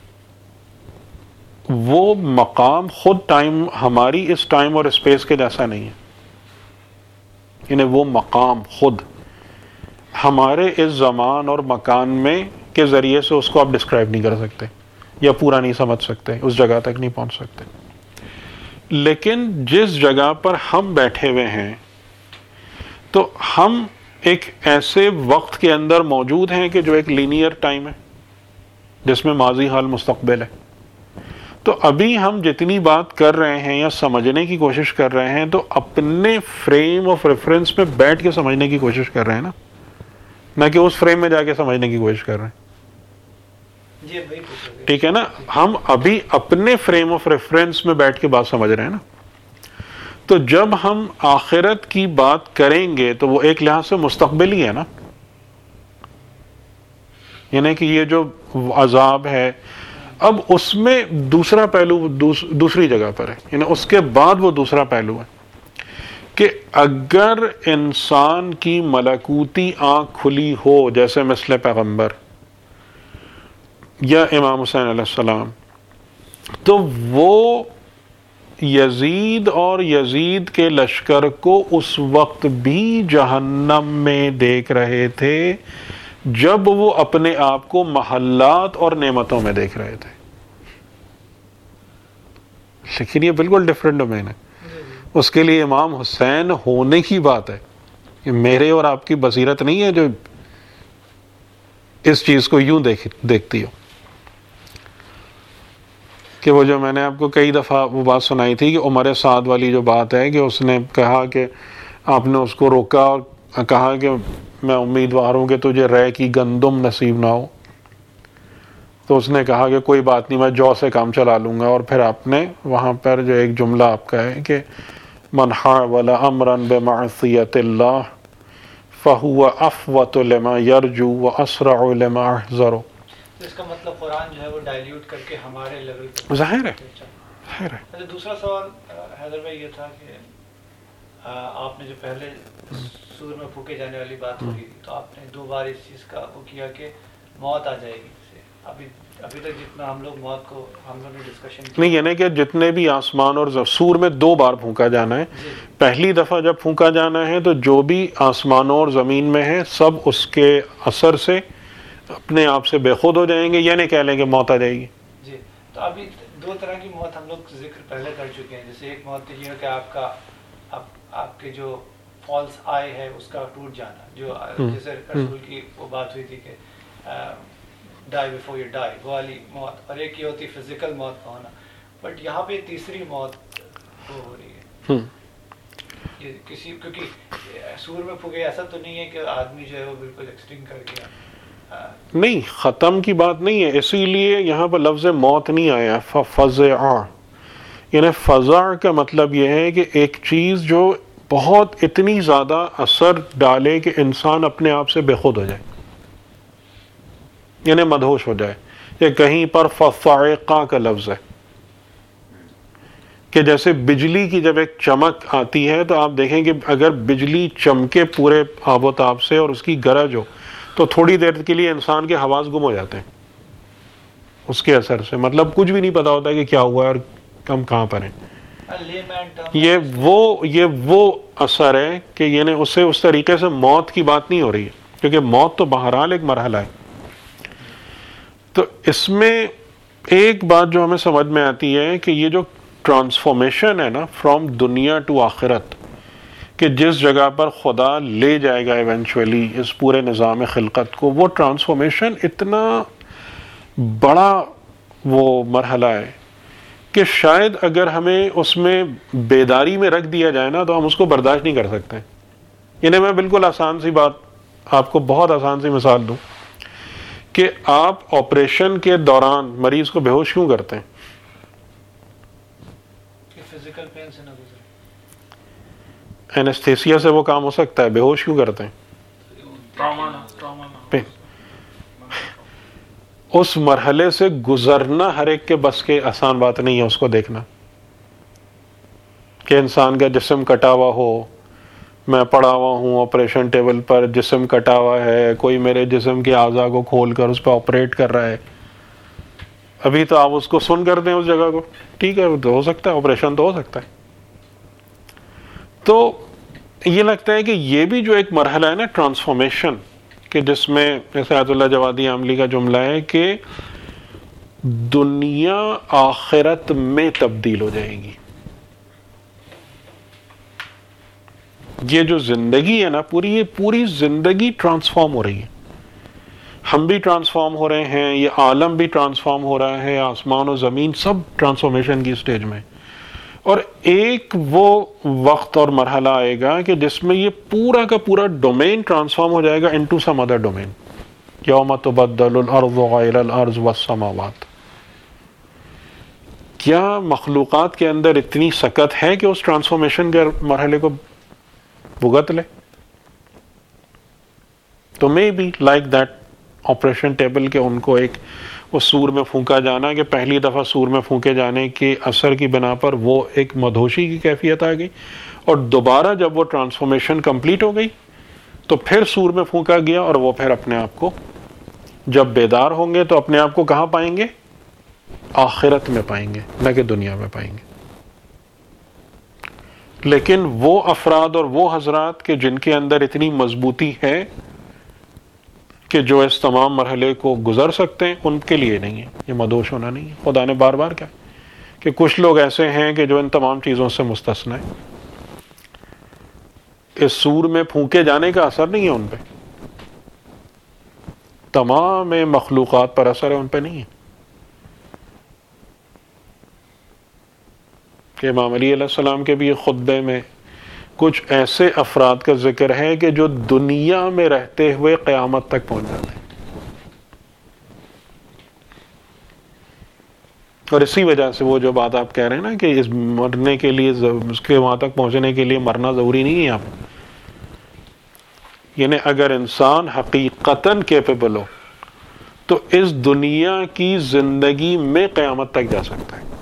وہ مقام خود ٹائم ہماری اس ٹائم اور اسپیس کے جیسا نہیں ہے. یعنی وہ مقام خود ہمارے اس زمان اور مکان میں کے ذریعے سے اس کو آپ ڈسکرائب نہیں کر سکتے یا پورا نہیں سمجھ سکتے, اس جگہ تک نہیں پہنچ سکتے. لیکن جس جگہ پر ہم بیٹھے ہوئے ہیں تو ہم ایک ایسے وقت کے اندر موجود ہیں کہ جو ایک لینئر ٹائم ہے جس میں ماضی حال مستقبل ہے. تو ابھی ہم جتنی بات کر رہے ہیں یا سمجھنے کی کوشش کر رہے ہیں تو اپنے فریم آف ریفرنس میں بیٹھ کے سمجھنے کی کوشش کر رہے ہیں نا, نہ کہ اس فریم میں جا کے سمجھنے کی کوشش کر رہے ہیں. ٹھیک ہے نا, ہم ابھی اپنے فریم آف ریفرنس میں بیٹھ کے بات سمجھ رہے ہیں نا. تو جب ہم آخرت کی بات کریں گے تو وہ ایک لحاظ سے مستقبل ہی ہے نا. یعنی کہ یہ جو عذاب ہے, اب اس میں دوسرا پہلو دوس, دوسری جگہ پر ہے، یعنی اس کے بعد وہ دوسرا پہلو ہے کہ اگر انسان کی ملکوتی آنکھ کھلی ہو جیسے مثل پیغمبر یا امام حسین علیہ السلام، تو وہ یزید اور یزید کے لشکر کو اس وقت بھی جہنم میں دیکھ رہے تھے جب وہ اپنے آپ کو محلات اور نعمتوں میں دیکھ رہے تھے. لیکن یہ بالکل ڈفرینٹ ڈومین ہے. اس کے لیے امام حسین ہونے کی بات ہے، یہ میرے اور آپ کی بصیرت نہیں ہے جو اس چیز کو یوں دیکھ دیکھتی ہو. کہ وہ جو میں نے آپ کو کئی دفعہ وہ بات سنائی تھی کہ عمر سعد والی جو بات ہے کہ اس نے کہا کہ آپ نے اس کو روکا اور کہا کہ میں امیدوار ہوں کہ تجھے رے کی گندم نصیب نہ ہو، تو اس نے کہا کہ کوئی بات نہیں، میں جو سے کام چلا لوں گا. اور پھر آپ نے وہاں پر جو ایک جملہ آپ کا ہے کہ من حاول امرا بمعصیت اللہ فہو افوت لما یرجو واسرع لما احذر. اس کا مطلب قرآن جو ہے وہ ڈائلیوٹ کر کے ہمارے لیول پر ظاہر ہے. ظاہر ہے. اچھا، دوسرا سوال حیدر بھائی یہ تھا کہ آپ نے جو پہلے سور میں پھونکے جانے والی بات ہوئی تھی تو آپ نے دو بار اس چیز کا وہ کیا کہ موت آ جائے گی اس سے. ابھی ابھی تک جتنا ہم لوگ موت کو ہم لوگ نے ڈسکشن نہیں، یعنی کہ جتنے بھی آسمان اور سور میں دو بار پھونکا جانا ہے. پہلی دفعہ جب پھونکا جانا ہے تو جو بھی آسمانوں اور زمین میں ہے سب اس کے اثر سے اپنے آپ سے بے خود ہو جائیں گے، یعنی کہہ لیں کہ موت آ جائے گی. جی، تو ابھی دو طرح کی موت ہم لوگ ذکر پہلے کر چکے ہیں. جیسے ایک موت یہ ہے کہ آپ کا آپ کے جو فالس آئی ہے اس کا ٹوٹ جانا، جو جیسے رسول کی وہ بات ہوئی تھی کہ ڈائی بیفور یو ڈائی، وہ والی موت. اور ایک یہ ہوتی فزیکل موت کا ہونا. بٹ یہاں پہ تیسری موت وہ ہو رہی ہے یہ کسی، کیونکہ سور میں پھونکے ایسا تو نہیں ہے کہ آدمی جو ہے وہ بالکل ایکسٹنگ کر گیا. نہیں، ختم کی بات نہیں ہے، اسی لیے یہاں پر لفظ موت نہیں آیا. ففزع، یعنی فزع کا مطلب یہ ہے کہ ایک چیز جو بہت اتنی زیادہ اثر ڈالے کہ انسان اپنے آپ سے بے خود ہو جائے، یعنی مدہوش ہو جائے. یہ کہیں پر فصاعقہ کا لفظ ہے کہ جیسے بجلی کی جب ایک چمک آتی ہے تو آپ دیکھیں کہ اگر بجلی چمکے پورے آب و تاب سے اور اس کی گرج ہو تو تھوڑی دیر کے لیے انسان کے حواس گم ہو جاتے ہیں اس کے اثر سے، مطلب کچھ بھی نہیں پتا ہوتا کہ کیا ہوا ہے اور ہم کہاں پر ہیں. یہ وہ یہ وہ اثر ہے کہ یعنی اس سے اس طریقے سے موت کی بات نہیں ہو رہی ہے، کیونکہ موت تو بہرحال ایک مرحلہ ہے. تو اس میں ایک بات جو ہمیں سمجھ میں آتی ہے کہ یہ جو ٹرانسفارمیشن ہے نا فرام دنیا ٹو آخرت، کہ جس جگہ پر خدا لے جائے گا ایونچولی اس پورے نظام خلقت کو، وہ ٹرانسفارمیشن اتنا بڑا وہ مرحلہ ہے کہ شاید اگر ہمیں اس میں بیداری میں رکھ دیا جائے نا تو ہم اس کو برداشت نہیں کر سکتے. یعنی میں بالکل آسان سی بات آپ کو بہت آسان سی مثال دوں کہ آپ آپریشن کے دوران مریض کو بے ہوش کیوں کرتے ہیں؟ فزیکل پین سے نہ گزرے. اینستھیسیا سے وہ کام ہو سکتا ہے، بے ہوش کیوں کرتے ہیں؟ پین. اس مرحلے سے گزرنا ہر ایک کے بس کے آسان بات نہیں ہے. اس کو دیکھنا کہ انسان کا جسم کٹا ہوا ہو، میں پڑا ہوا ہوں آپریشن ٹیبل پر، جسم کٹا ہوا ہے، کوئی میرے جسم کے اعضاء کو کھول کر اس پہ آپریٹ کر رہا ہے. ابھی تو آپ اس کو سن کر دیں اس جگہ کو، ٹھیک ہے تو ہو سکتا ہے آپریشن تو ہو سکتا ہے. تو یہ لگتا ہے کہ یہ بھی جو ایک مرحلہ ہے نا ٹرانسفارمیشن، کہ جس میں جیسے آیت اللہ جوادی عاملی کا جملہ ہے کہ دنیا آخرت میں تبدیل ہو جائے گی. یہ جو زندگی ہے نا پوری، یہ پوری زندگی ٹرانسفارم ہو رہی ہے. ہم بھی ٹرانسفارم ہو رہے ہیں، یہ عالم بھی ٹرانسفارم ہو رہا ہے، آسمان و زمین سب ٹرانسفارمیشن کی سٹیج میں. اور ایک وہ وقت اور مرحلہ آئے گا کہ جس میں یہ پورا کا پورا ڈومین ٹرانسفارم ہو جائے گا انٹو سم ادر ڈومین. یوم تبدل الارض غیر الارض والسماوات. کیا مخلوقات کے اندر اتنی سکت ہے کہ اس ٹرانسفارمیشن کے مرحلے کو بھگت لے؟ تو maybe like that operation table کے ان کو ایک وہ سور میں پھونکا جانا کہ پہلی دفعہ سور میں پھونکے جانے کے اثر کی بنا پر وہ ایک مدہوشی کی کیفیت آ گئی، اور دوبارہ جب وہ ٹرانسفارمیشن کمپلیٹ ہو گئی تو پھر سور میں پھونکا گیا، اور وہ پھر اپنے آپ کو جب بیدار ہوں گے تو اپنے آپ کو کہاں پائیں گے؟ آخرت میں پائیں گے، نہ کہ دنیا میں پائیں گے۔ لیکن وہ افراد اور وہ حضرات کہ جن کے اندر اتنی مضبوطی ہے کہ جو اس تمام مرحلے کو گزر سکتے ہیں، ان کے لیے نہیں ہے، یہ مدہوش ہونا نہیں ہے۔ خدا نے بار بار کہا کہ کچھ لوگ ایسے ہیں کہ جو ان تمام چیزوں سے مستثنا ہیں، اس سور میں پھونکے جانے کا اثر نہیں ہے ان پہ، تمام مخلوقات پر اثر ہے، ان پہ نہیں ہے۔ کہ امام علی علیہ السلام کے بھی خطبے میں کچھ ایسے افراد کا ذکر ہے کہ جو دنیا میں رہتے ہوئے قیامت تک پہنچ جاتے ہیں، اور اسی وجہ سے وہ جو بات آپ کہہ رہے ہیں نا کہ اس مرنے کے لیے، اس کے وہاں تک پہنچنے کے لیے مرنا ضروری نہیں ہے یہاں پہ، یعنی اگر انسان حقیقتاً کیپیبل ہو تو اس دنیا کی زندگی میں قیامت تک جا سکتا ہے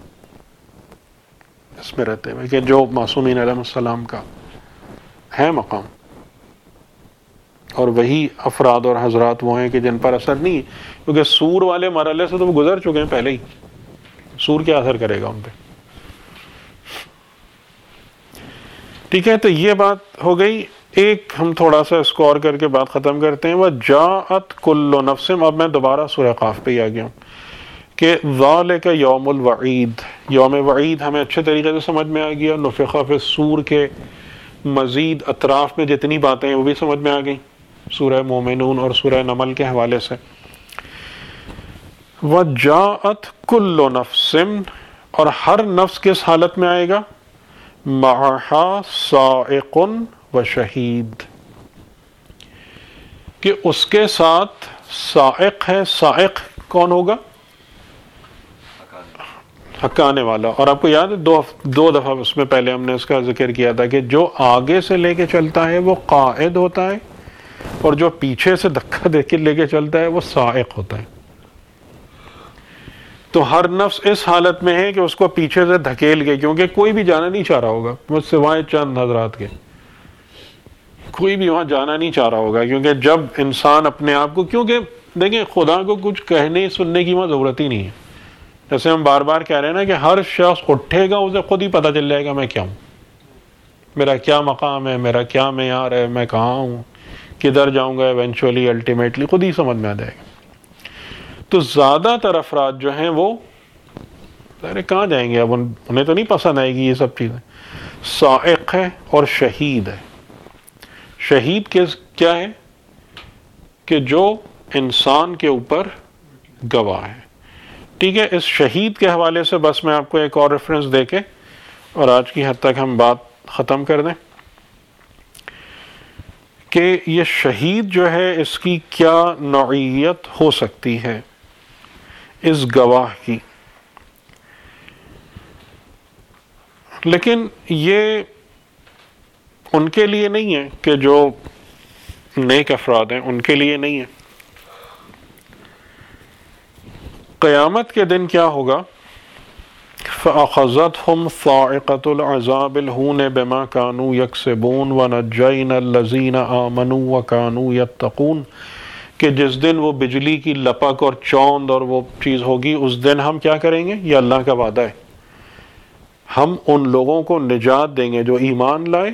اس میں رہتے ہوئے، کہ جو معصومین علیہ السلام کا ہے مقام، اور وہی افراد اور حضرات وہ ہیں کہ جن پر اثر نہیں ہے، کیونکہ سور والے مرحلے سے تو وہ گزر چکے ہیں پہلے ہی، سور کیا اثر کرے گا ان پہ۔ ٹھیک ہے، تو یہ بات ہو گئی۔ ایک ہم تھوڑا سا اسکور کر کے بات ختم کرتے ہیں۔ وَجَاءَتْ كُلُّ نَفْسٍ، اب میں دوبارہ سورہ قاف پہ ہی آ گیا ہوں کہ ذَلِكَ یوم الوعید، یوم وعید ہمیں اچھے طریقے سے سمجھ میں آ گیا۔ نفخ فی الصور کے مزید اطراف میں جتنی باتیں ہیں وہ بھی سمجھ میں آ گئیں سورہ مومنون اور سورہ نمل کے حوالے سے۔ وَجَاءَتْ كُلُّ نَفْسٍ، اور ہر نفس کس حالت میں آئے گا؟ مَعَهَا صَائِقٌ وَشَهِيدٌ، کہ اس کے ساتھ سائق ہے۔ سائق کون ہوگا؟ حقانے والا۔ اور آپ کو یاد ہے دو دو دفعہ اس میں پہلے ہم نے اس کا ذکر کیا تھا کہ جو آگے سے لے کے چلتا ہے وہ قائد ہوتا ہے، اور جو پیچھے سے دھکا دے کے لے کے چلتا ہے وہ سائق ہوتا ہے۔ تو ہر نفس اس حالت میں ہے کہ اس کو پیچھے سے دھکیل کے، کیونکہ کوئی بھی جانا نہیں چاہ رہا ہوگا، مجھ سوائے چند حضرات کے کوئی بھی وہاں جانا نہیں چاہ رہا ہوگا، کیونکہ جب انسان اپنے آپ کو، کیونکہ دیکھیں خدا کو کچھ کہنے سننے کی وہاں ضرورت ہی نہیں ہے۔ جیسے ہم بار بار کہہ رہے ہیں نا کہ ہر شخص اٹھے گا اسے خود ہی پتہ چل جائے گا میں کیا ہوں، میرا کیا مقام ہے، میرا کیا معیار ہے، میں کہاں ہوں، کدھر جاؤں گا، ایونچولی الٹیمیٹلی خود ہی سمجھ میں آ جائے گا۔ تو زیادہ تر افراد جو ہیں وہ ارے کہاں جائیں گے، اب انہیں تو نہیں پسند آئے گی یہ سب چیزیں۔ سائق ہے اور شہید ہے۔ شہید کیا ہے؟ کہ جو انسان کے اوپر گواہ ہے۔ ٹھیک ہے، اس شہید کے حوالے سے بس میں آپ کو ایک اور ریفرنس دے کے اور آج کی حد تک ہم بات ختم کر دیں کہ یہ شہید جو ہے اس کی کیا نوعیت ہو سکتی ہے اس گواہ کی۔ لیکن یہ ان کے لیے نہیں ہے کہ جو نیک افراد ہیں ان کے لیے نہیں ہے۔ قیامت کے دن کیا ہوگا؟ فَأَخَذَتْهُمْ صَاعِقَةُ الْعَذَابِ الْهُونِ بِمَا كَانُوا يَكْسِبُونَ وَنَجَّيْنَا الَّذِينَ آمَنُوا وَكَانُوا يَتَّقُونَ، کہ جس دن وہ بجلی کی لپک اور چوند اور وہ چیز ہوگی، اس دن ہم کیا کریں گے؟ یہ اللہ کا وعدہ ہے، ہم ان لوگوں کو نجات دیں گے جو ایمان لائے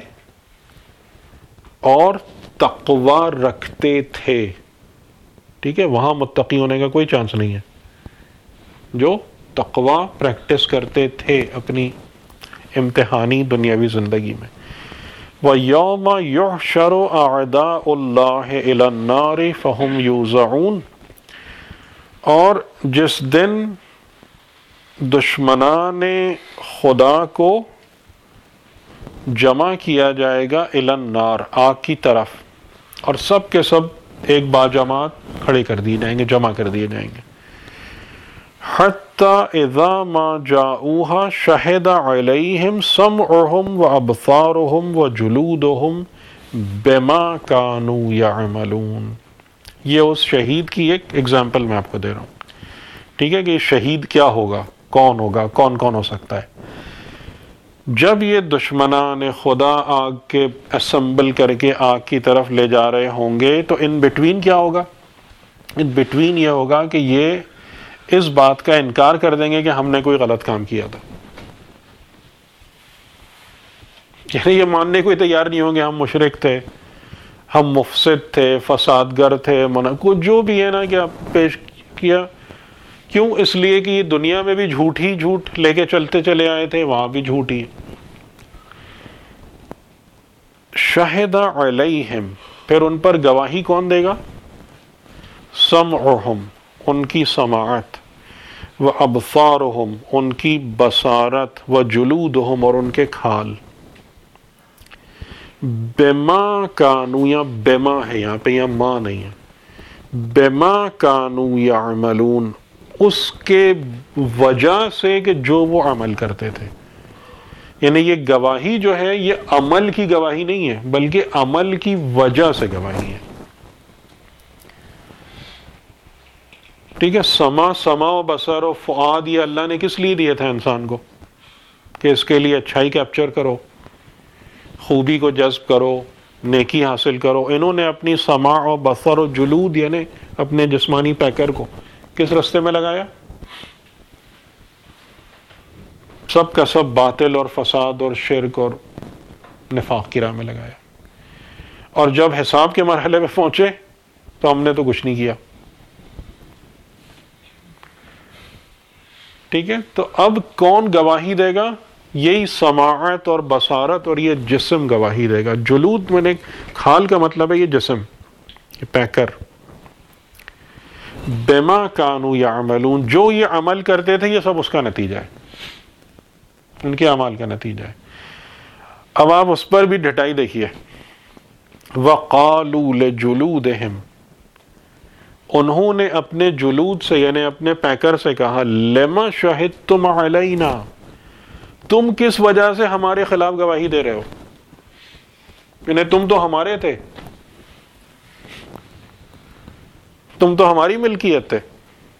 اور تقوی رکھتے تھے۔ ٹھیک ہے، وہاں متقی ہونے کا کوئی چانس نہیں ہے، جو تقوی پریکٹس کرتے تھے اپنی امتحانی دنیاوی زندگی میں۔ وَيَوْمَ يُحْشَرُ أَعْدَاءُ اللَّهِ إِلَى النَّارِ فَهُمْ يُوزَعُونَ، اور جس دن دشمنان خدا کو جمع کیا جائے گا الی النار، آگ کی طرف، اور سب کے سب ایک باجماعت کھڑے کر دیے جائیں گے، جمع کر دیے جائیں گے۔ حتی اذا ما جاؤوها شہد علیہم سمعہم وابصارہم وجلودہم بما کانوا یعملون۔ یہ اس شہید کی ایک ایگزامپل میں آپ کو دے رہا ہوں ٹھیک ہے کہ شہید کیا ہوگا، کون ہوگا، کون کون ہو سکتا ہے. جب یہ دشمنان خدا آگ کے اسمبل کر کے آگ کی طرف لے جا رہے ہوں گے تو ان بٹوین کیا ہوگا؟ ان بٹوین یہ ہوگا کہ یہ اس بات کا انکار کر دیں گے کہ ہم نے کوئی غلط کام کیا تھا. یعنی یہ ماننے کو تیار نہیں ہوں گے ہم مشرک تھے، ہم مفسد تھے، فساد گر تھے، کچھ جو بھی ہے نا کہ آپ پیش کیا. کیوں؟ اس لیے کہ یہ دنیا میں بھی جھوٹ ہی جھوٹ لے کے چلتے چلے آئے تھے، وہاں بھی جھوٹ ہی. شہد علیہم، پھر ان پر گواہی کون دے گا؟ سمعہم، ان کی سماعت، و ابصارہم، ان کی بصارت، و جلودہم، اور ان کے کھال. بما کانو، یا بما ہے یہاں پہ، یا ما نہیں ہے. بما کانو یعملون، اس کے وجہ سے کہ جو وہ عمل کرتے تھے. یعنی یہ گواہی جو ہے یہ عمل کی گواہی نہیں ہے بلکہ عمل کی وجہ سے گواہی ہے. ٹھیک ہے. سما سما و بصر و فؤاد یہ اللہ نے کس لیے دیے تھے انسان کو؟ کہ اس کے لیے اچھائی کیپچر کرو، خوبی کو جذب کرو، نیکی حاصل کرو. انہوں نے اپنی سماع و بصر و جلود یعنی اپنے جسمانی پیکر کو کس رستے میں لگایا؟ سب کا سب باطل اور فساد اور شرک اور نفاق کی راہ میں لگایا. اور جب حساب کے مرحلے میں پہنچے تو ہم نے تو کچھ نہیں کیا. ٹھیک ہے. تو اب کون گواہی دے گا؟ یہی سماعت اور بصارت اور یہ جسم گواہی دے گا. جلود میں نے کھال کا مطلب ہے یہ جسم، یہ پیکر. بما کانو یعملون، جو یہ عمل کرتے تھے یہ سب اس کا نتیجہ ہے، ان کے اعمال کا نتیجہ ہے. اب آپ اس پر بھی ڈٹائی دیکھیے. وقالوا لجلودہم، انہوں نے اپنے جلود سے یعنی اپنے پیکر سے کہا لما شہدتم علینا، تم کس وجہ سے ہمارے خلاف گواہی دے رہے ہو؟ یعنی تم تو ہمارے تھے، تم تو ہماری ملکیت تھے.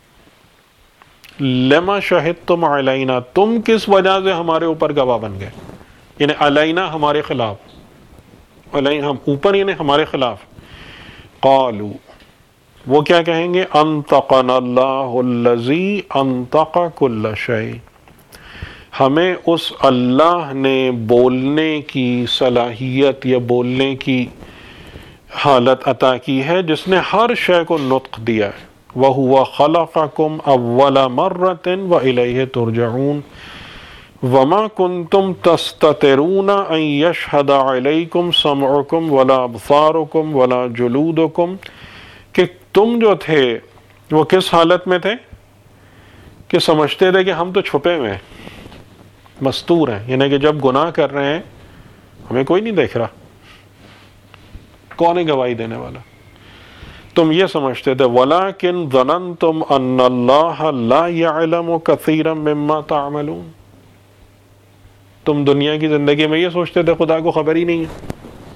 لما شہدتم علینا، تم کس وجہ سے ہمارے اوپر گواہ بن گئے؟ یعنی علینا ہمارے خلاف، علینا ہم اوپر یعنی ہمارے خلاف. قالوا، وہ کیا کہیں گے؟ انطقنا اللہ الذی انطق کل شیء، ہمیں اس اللہ نے بولنے کی صلاحیت یا بولنے کی حالت عطا کی ہے جس نے ہر شے کو نطق دیا ہے. وَهُوَ خَلَقَكُمْ أَوَّلَ مَرَّةٍ وَإِلَيْهِ تُرْجَعُونَ وَمَا كُنْتُمْ تَسْتَتِرُونَ أَنْ يَشْهَدَ عَلَيْكُمْ سَمْعُكُمْ وَلَا أَبْصَارُكُمْ وَلَا جُلُودُكُمْ، کہ تم جو تھے وہ کس حالت میں تھے کہ سمجھتے تھے کہ ہم تو چھپے ہوئے ہیں، مستور ہیں. یعنی کہ جب گناہ کر رہے ہیں ہمیں کوئی نہیں دیکھ رہا، کون ہے گواہی دینے والا؟ تم یہ سمجھتے تھے. وَلَكِنْ ظَنَنْتُمْ أَنَّ اللَّهَ لَا يَعْلَمُ كَثِيرًا مِمَّا تَعْمَلُونَ، تم دنیا کی زندگی میں یہ سوچتے تھے خدا کو خبر ہی نہیں ہے.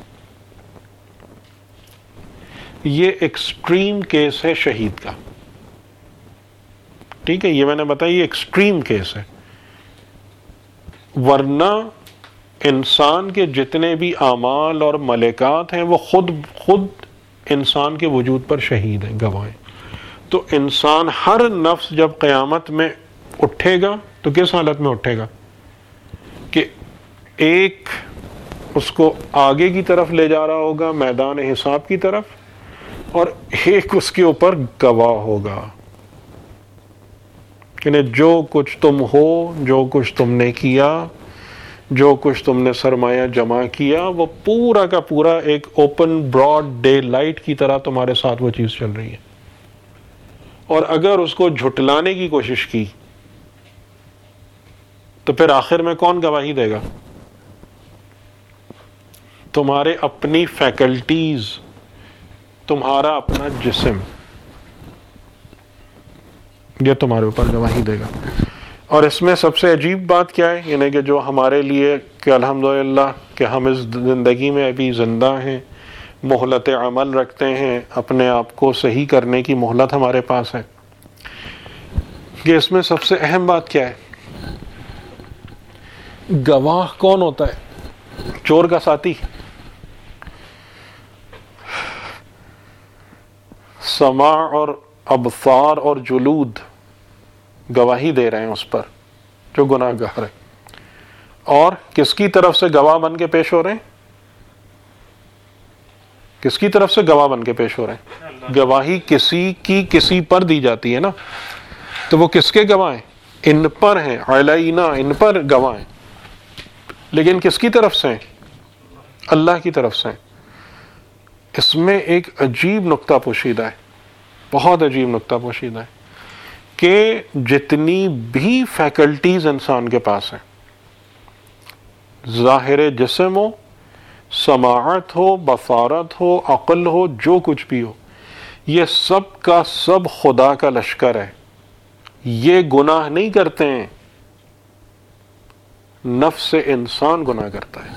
یہ ایکسٹریم کیس ہے شہید کا. ٹھیک ہے، یہ میں نے بتایا یہ ایکسٹریم کیس ہے. ورنہ انسان کے جتنے بھی اعمال اور ملکات ہیں وہ خود خود انسان کے وجود پر شہید ہیں، گواہ ہیں. تو انسان ہر نفس جب قیامت میں اٹھے گا تو کس حالت میں اٹھے گا کہ ایک اس کو آگے کی طرف لے جا رہا ہوگا میدان حساب کی طرف، اور ایک اس کے اوپر گواہ ہوگا. یعنی جو کچھ تم ہو، جو کچھ تم نے کیا، جو کچھ تم نے سرمایہ جمع کیا، وہ پورا کا پورا ایک اوپن براڈ ڈے لائٹ کی طرح تمہارے ساتھ وہ چیز چل رہی ہے. اور اگر اس کو جھٹلانے کی کوشش کی تو پھر آخر میں کون گواہی دے گا؟ تمہارے اپنی فیکلٹیز، تمہارا اپنا جسم، یہ تمہارے اوپر گواہی دے گا. اور اس میں سب سے عجیب بات کیا ہے؟ یعنی کہ جو ہمارے لیے کہ الحمدللہ کہ ہم اس زندگی میں ابھی زندہ ہیں، مہلت عمل رکھتے ہیں، اپنے آپ کو صحیح کرنے کی مہلت ہمارے پاس ہے. کہ اس میں سب سے اہم بات کیا ہے؟ گواہ کون ہوتا ہے؟ چور کا ساتھی؟ سماع اور ابصار اور جلود گواہی دے رہے ہیں اس پر جو گناہ گار ہے، اور کس کی طرف سے گواہ بن کے پیش ہو رہے ہیں؟ کس کی طرف سے گواہ بن کے پیش ہو رہے ہیں؟ گواہی کسی کی کسی پر دی جاتی ہے نا، تو وہ کس کے گواہ ہیں؟ ان پر ہیں، علینا، ان پر گواہ ہیں، لیکن کس کی طرف سے ہیں؟ اللہ کی طرف سے ہیں۔ اس میں ایک عجیب نقطہ پوشیدہ ہے، بہت عجیب نقطہ پوشیدہ ہے، کہ جتنی بھی فیکلٹیز انسان کے پاس ہیں، ظاہر جسم ہو، سماعت ہو، بصارت ہو، عقل ہو، جو کچھ بھی ہو، یہ سب کا سب خدا کا لشکر ہے۔ یہ گناہ نہیں کرتے ہیں، نفس انسان گناہ کرتا ہے،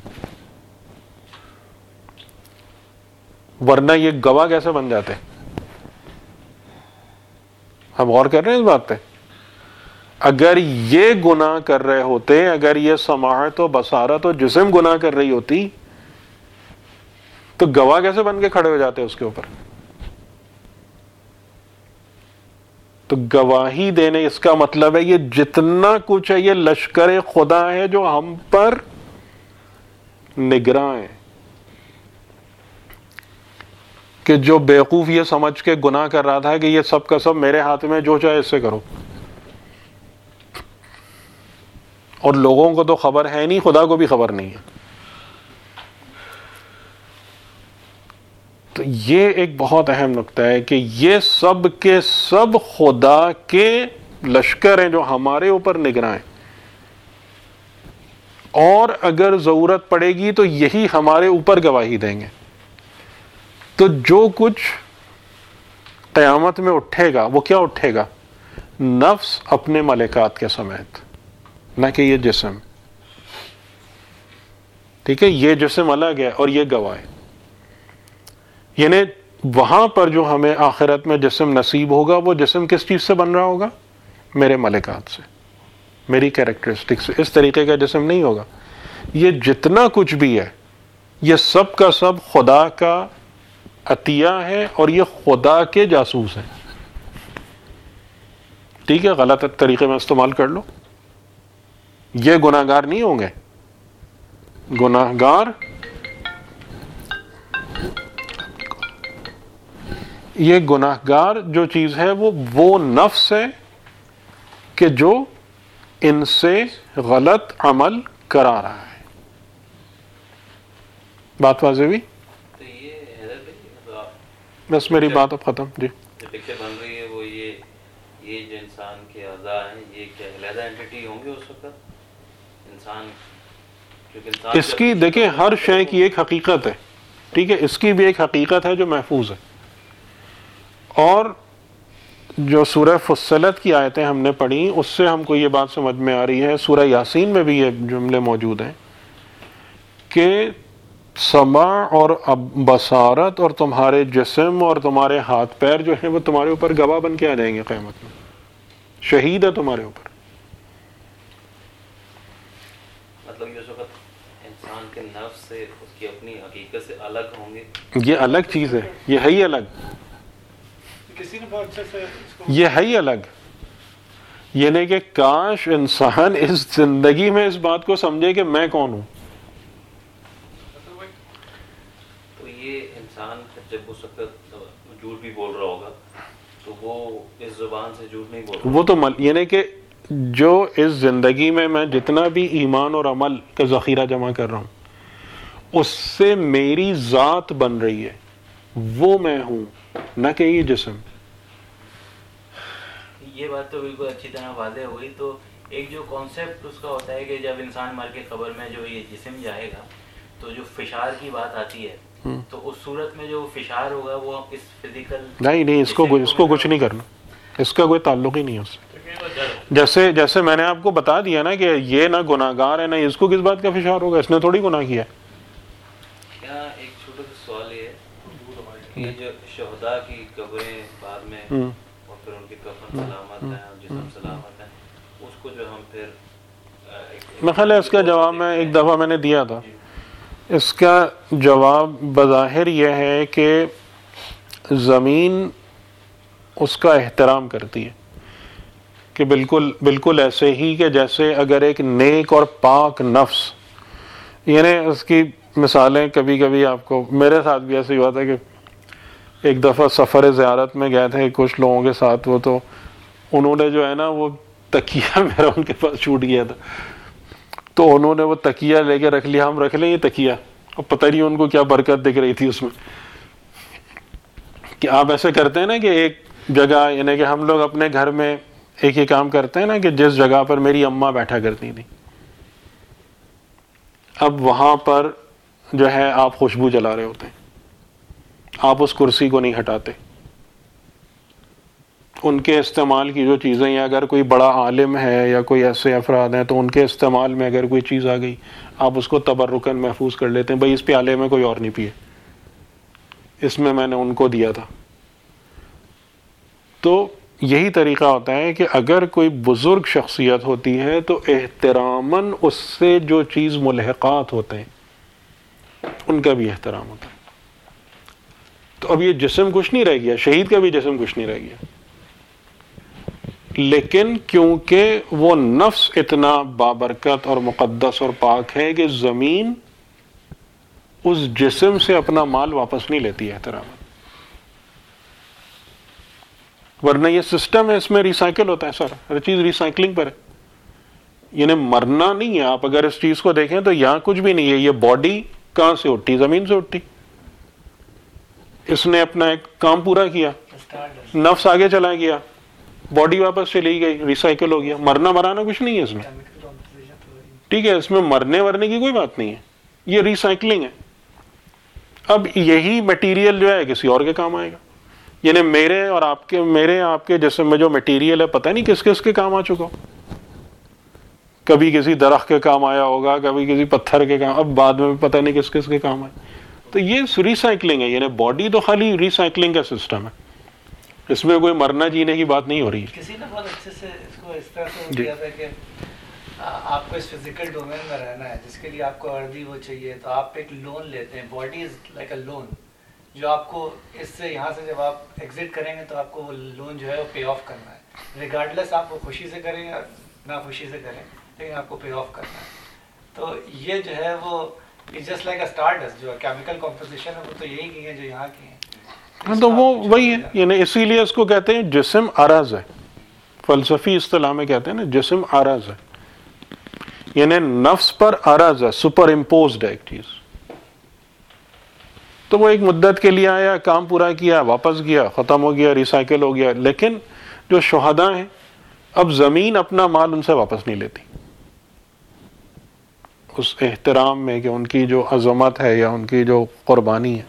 ورنہ یہ گواہ کیسے بن جاتے؟ ہم غور کر رہے ہیں اس بات پہ؟ اگر یہ گناہ کر رہے ہوتے، اگر یہ سماعت و بصارت و جسم گناہ کر رہی ہوتی، تو گواہ کیسے بن کے کھڑے ہو جاتے اس کے اوپر؟ تو گواہی دینے، اس کا مطلب ہے یہ جتنا کچھ ہے یہ لشکر خدا ہے جو ہم پر نگراں ہے، کہ جو بیوقوف یہ سمجھ کے گناہ کر رہا تھا کہ یہ سب کا سب میرے ہاتھ میں، جو چاہے اس سے کرو، اور لوگوں کو تو خبر ہے نہیں، خدا کو بھی خبر نہیں ہے۔ تو یہ ایک بہت اہم نقطہ ہے کہ یہ سب کے سب خدا کے لشکر ہیں جو ہمارے اوپر نگراں ہیں، اور اگر ضرورت پڑے گی تو یہی ہمارے اوپر گواہی دیں گے۔ تو جو کچھ قیامت میں اٹھے گا وہ کیا اٹھے گا؟ نفس اپنے ملکات کے سمیت، نہ کہ یہ جسم، ٹھیک ہے؟ یہ جسم الگ ہے اور یہ گواہ ہے، یعنی وہاں پر جو ہمیں آخرت میں جسم نصیب ہوگا، وہ جسم کس چیز سے بن رہا ہوگا؟ میرے ملکات سے، میری کیریکٹرسٹک سے۔ اس طریقے کا جسم نہیں ہوگا۔ یہ جتنا کچھ بھی ہے یہ سب کا سب خدا کا عطیہ ہے، اور یہ خدا کے جاسوس ہیں، ٹھیک ہے؟ غلط طریقے میں استعمال کر لو، یہ گناہ گار نہیں ہوں گے۔ گناہ گار یہ گناہ گار جو چیز ہے وہ وہ نفس ہے کہ جو ان سے غلط عمل کرا رہا ہے۔ بات واضح ہوئی؟ تو یہ حیدر بھائی، بس میری بات اب ختم۔ جی، جو پکچر بن رہی ہے وہ یہ یہ جو انسان کے اعضاء ہیں، یہ کیا علیحدہ اینٹی ہوں گے اس وقت؟ انسان اس کی دیکھیں ہر شے کی ایک حقیقت ہے، ٹھیک ہے؟ اس کی بھی ایک حقیقت ہے جو محفوظ ہے، اور جو سورہ فصلت کی آیتیں ہم نے پڑھی اس سے ہم کو یہ بات سمجھ میں آ رہی ہے، سورہ یاسین میں بھی یہ جملے موجود ہیں کہ سماع اور بصارت اور تمہارے جسم اور تمہارے ہاتھ پیر جو ہیں وہ تمہارے اوپر گواہ بن کے آ جائیں گے قیامت میں، شہید ہے تمہارے اوپر۔ مطلب یہ اس وقت انسان کے نفس سے، اس کی اپنی حقیقت سے الگ ہوں گے؟ یہ الگ چیز ہے، یہ ہے ہی الگ، کسی نے بہت اچھے سے اس کو یہ ہے ہی الگ۔ یہ نہیں کہ کاش انسان اس زندگی میں اس بات کو سمجھے کہ میں کون ہوں۔ تو یہ انسان جب اس وقت جھوٹ بھی بول رہا ہوگا تو وہ اس زبان سے جھوٹ نہیں بول رہا، وہ تو مل... یعنی کہ جو اس زندگی میں میں جتنا بھی ایمان اور عمل کا ذخیرہ جمع کر رہا ہوں اس سے میری ذات بن رہی ہے، وہ میں ہوں، نہ کہ یہ جسم۔ یہ بات تو بالکل اچھی طرح واضح ہو گئی۔ تو ایک جو کانسیپٹ اس کا ہوتا ہے کہ جب انسان مر کے قبر میں جو یہ جسم جائے گا تو جو فشار کی بات آتی ہے، تو اس صورت میں جو فشار ہوگا وہ اس فزیکل نہیں نہیں اس کو اس کو کچھ نہیں کرنا، اس کا کوئی تعلق ہی نہیں ہے اس سے۔ جیسے جیسے میں نے آپ کو بتا دیا نا کہ یہ نہ گناہ گار ہے، نہ اس کو کس بات کا فشار ہوگا، اس نے تھوڑی گناہ کیا ہے۔ کیا ایک چھوٹا سا سوال یہ ہے کہ جو شہداء کی قبریں بعد میں اور پھر ان کی کفن سلامت ہے اور جسم سلامت ہے، اس کو جو ہم پھر میں خیال ہے اس کا جواب میں ایک دفعہ میں نے دیا تھا. اس کا جواب بظاہر یہ ہے کہ زمین اس کا احترام کرتی ہے کہ بالکل بالکل ایسے ہی کہ جیسے اگر ایک نیک اور پاک نفس، یعنی اس کی مثالیں کبھی کبھی آپ کو، میرے ساتھ بھی ایسے ہی ہوا تھا کہ ایک دفعہ سفر زیارت میں گئے تھے کچھ لوگوں کے ساتھ، وہ تو انہوں نے جو ہے نا وہ تکیہ میرا ان کے پاس چھوٹ گیا تھا، تو انہوں نے وہ تکیہ لے کے رکھ لیا، ہم رکھ لیں یہ تکیہ، اور پتہ نہیں ان کو کیا برکت دکھ رہی تھی اس میں. کہ آپ ایسے کرتے ہیں نا کہ ایک جگہ، یعنی کہ ہم لوگ اپنے گھر میں ایک ہی کام کرتے ہیں نا کہ جس جگہ پر میری اماں بیٹھا کرتی تھی، اب وہاں پر جو ہے آپ خوشبو جلا رہے ہوتے ہیں، آپ اس کرسی کو نہیں ہٹاتے. ان کے استعمال کی جو چیزیں، یا اگر کوئی بڑا عالم ہے یا کوئی ایسے افراد ہیں تو ان کے استعمال میں اگر کوئی چیز آ گئی آپ اس کو تبرکن محفوظ کر لیتے ہیں، بھئی اس پیالے میں کوئی اور نہیں پیے، اس میں میں نے ان کو دیا تھا. تو یہی طریقہ ہوتا ہے کہ اگر کوئی بزرگ شخصیت ہوتی ہے تو احتراماً اس سے جو چیز ملحقات ہوتے ہیں ان کا بھی احترام ہوتا ہے. تو اب یہ جسم کچھ نہیں رہ گیا، شہید کا بھی جسم کچھ نہیں رہ گیا، لیکن کیونکہ وہ نفس اتنا بابرکت اور مقدس اور پاک ہے کہ زمین اس جسم سے اپنا مال واپس نہیں لیتی احترام، ورنہ یہ سسٹم ہے، اس میں ریسائکل ہوتا ہے، سارا ہر چیز ریسائکلنگ پر ہے. یعنی مرنا نہیں ہے. آپ اگر اس چیز کو دیکھیں تو یہاں کچھ بھی نہیں ہے. یہ باڈی کہاں سے اٹھی؟ زمین سے اٹھی. اس نے اپنا ایک کام پورا کیا، نفس آگے چلا گیا، باڈی واپس چلی گئی، ریسائکل ہو گیا. مرنا مرانا کچھ نہیں ہے اس میں، ٹھیک ہے، اس میں مرنے ورنے کی کوئی بات نہیں ہے، یہ ریسائکلنگ ہے. اب یہی مٹیریل جو ہے کسی اور کے کام آئے گا. یعنی میرے اور آپ کے میرے آپ کے جسم میں جو مٹیریل ہے پتہ نہیں کس کس کے کام آ چکا ہو. کبھی کسی درخت کے کام آیا ہوگا، کبھی کسی پتھر کے کام، اب بعد میں پتہ نہیں کس کس کے کام آئے. تو یہ ریسائکلنگ ہے. یعنی باڈی تو خالی ریسائکلنگ کا سسٹم ہے، اس میں کوئی مرنا جینے کی بات نہیں ہو رہی ہے. کسی نے بہت اچھے سے اس کو اس طرح سے کیا تھا کہ آپ کو اس فزیکل ڈومین میں رہنا ہے جس کے لیے آپ کو ارضی وہ چاہیے، تو آپ ایک لون لیتے ہیں. Body is like a loan جو آپ کو اس سے یہاں سے جب آپ ایگزٹ کریں گے تو آپ کو وہ لون جو ہے وہ پے آف کرنا ہے، ریگارڈلیس آپ وہ خوشی سے کریں یا نا خوشی سے کریں، لیکن آپ کو پے آف کرنا ہے. تو یہ جو ہے وہ just like a star dust جو کیمیکل کمپوزیشن ہے وہ تو یہی کی ہیں جو یہاں کی ہیں. تو وہ وہی ہے. یعنی اسی لیے اس کو کہتے ہیں جسم عرض ہے. فلسفی اصطلاح میں کہتے ہیں نا جسم عرض ہے، یعنی نفس پر عرض ہے، سپر امپوزڈ ہے ایک چیز. تو وہ ایک مدت کے لیے آیا، کام پورا کیا، واپس گیا، ختم ہو گیا، ریسائکل ہو گیا. لیکن جو شہداء ہیں اب زمین اپنا مال ان سے واپس نہیں لیتی اس احترام میں کہ ان کی جو عظمت ہے یا ان کی جو قربانی ہے.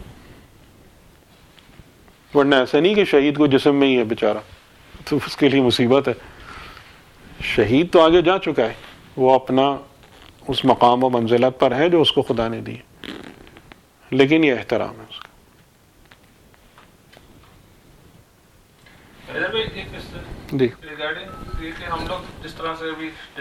ورنہ ایسا نہیں کہ شہید کو جسم میں ہی ہے بیچارہ، تو اس کے لیے مصیبت ہے. شہید تو آگے جا چکا ہے، وہ اپنا اس مقام و منزلت پر ہے جو اس کو خدا نے دی ہے، لیکن یہ احترام ہے اس کا. جی ریگارڈنگ ہم لوگ جس طرح سے ابھی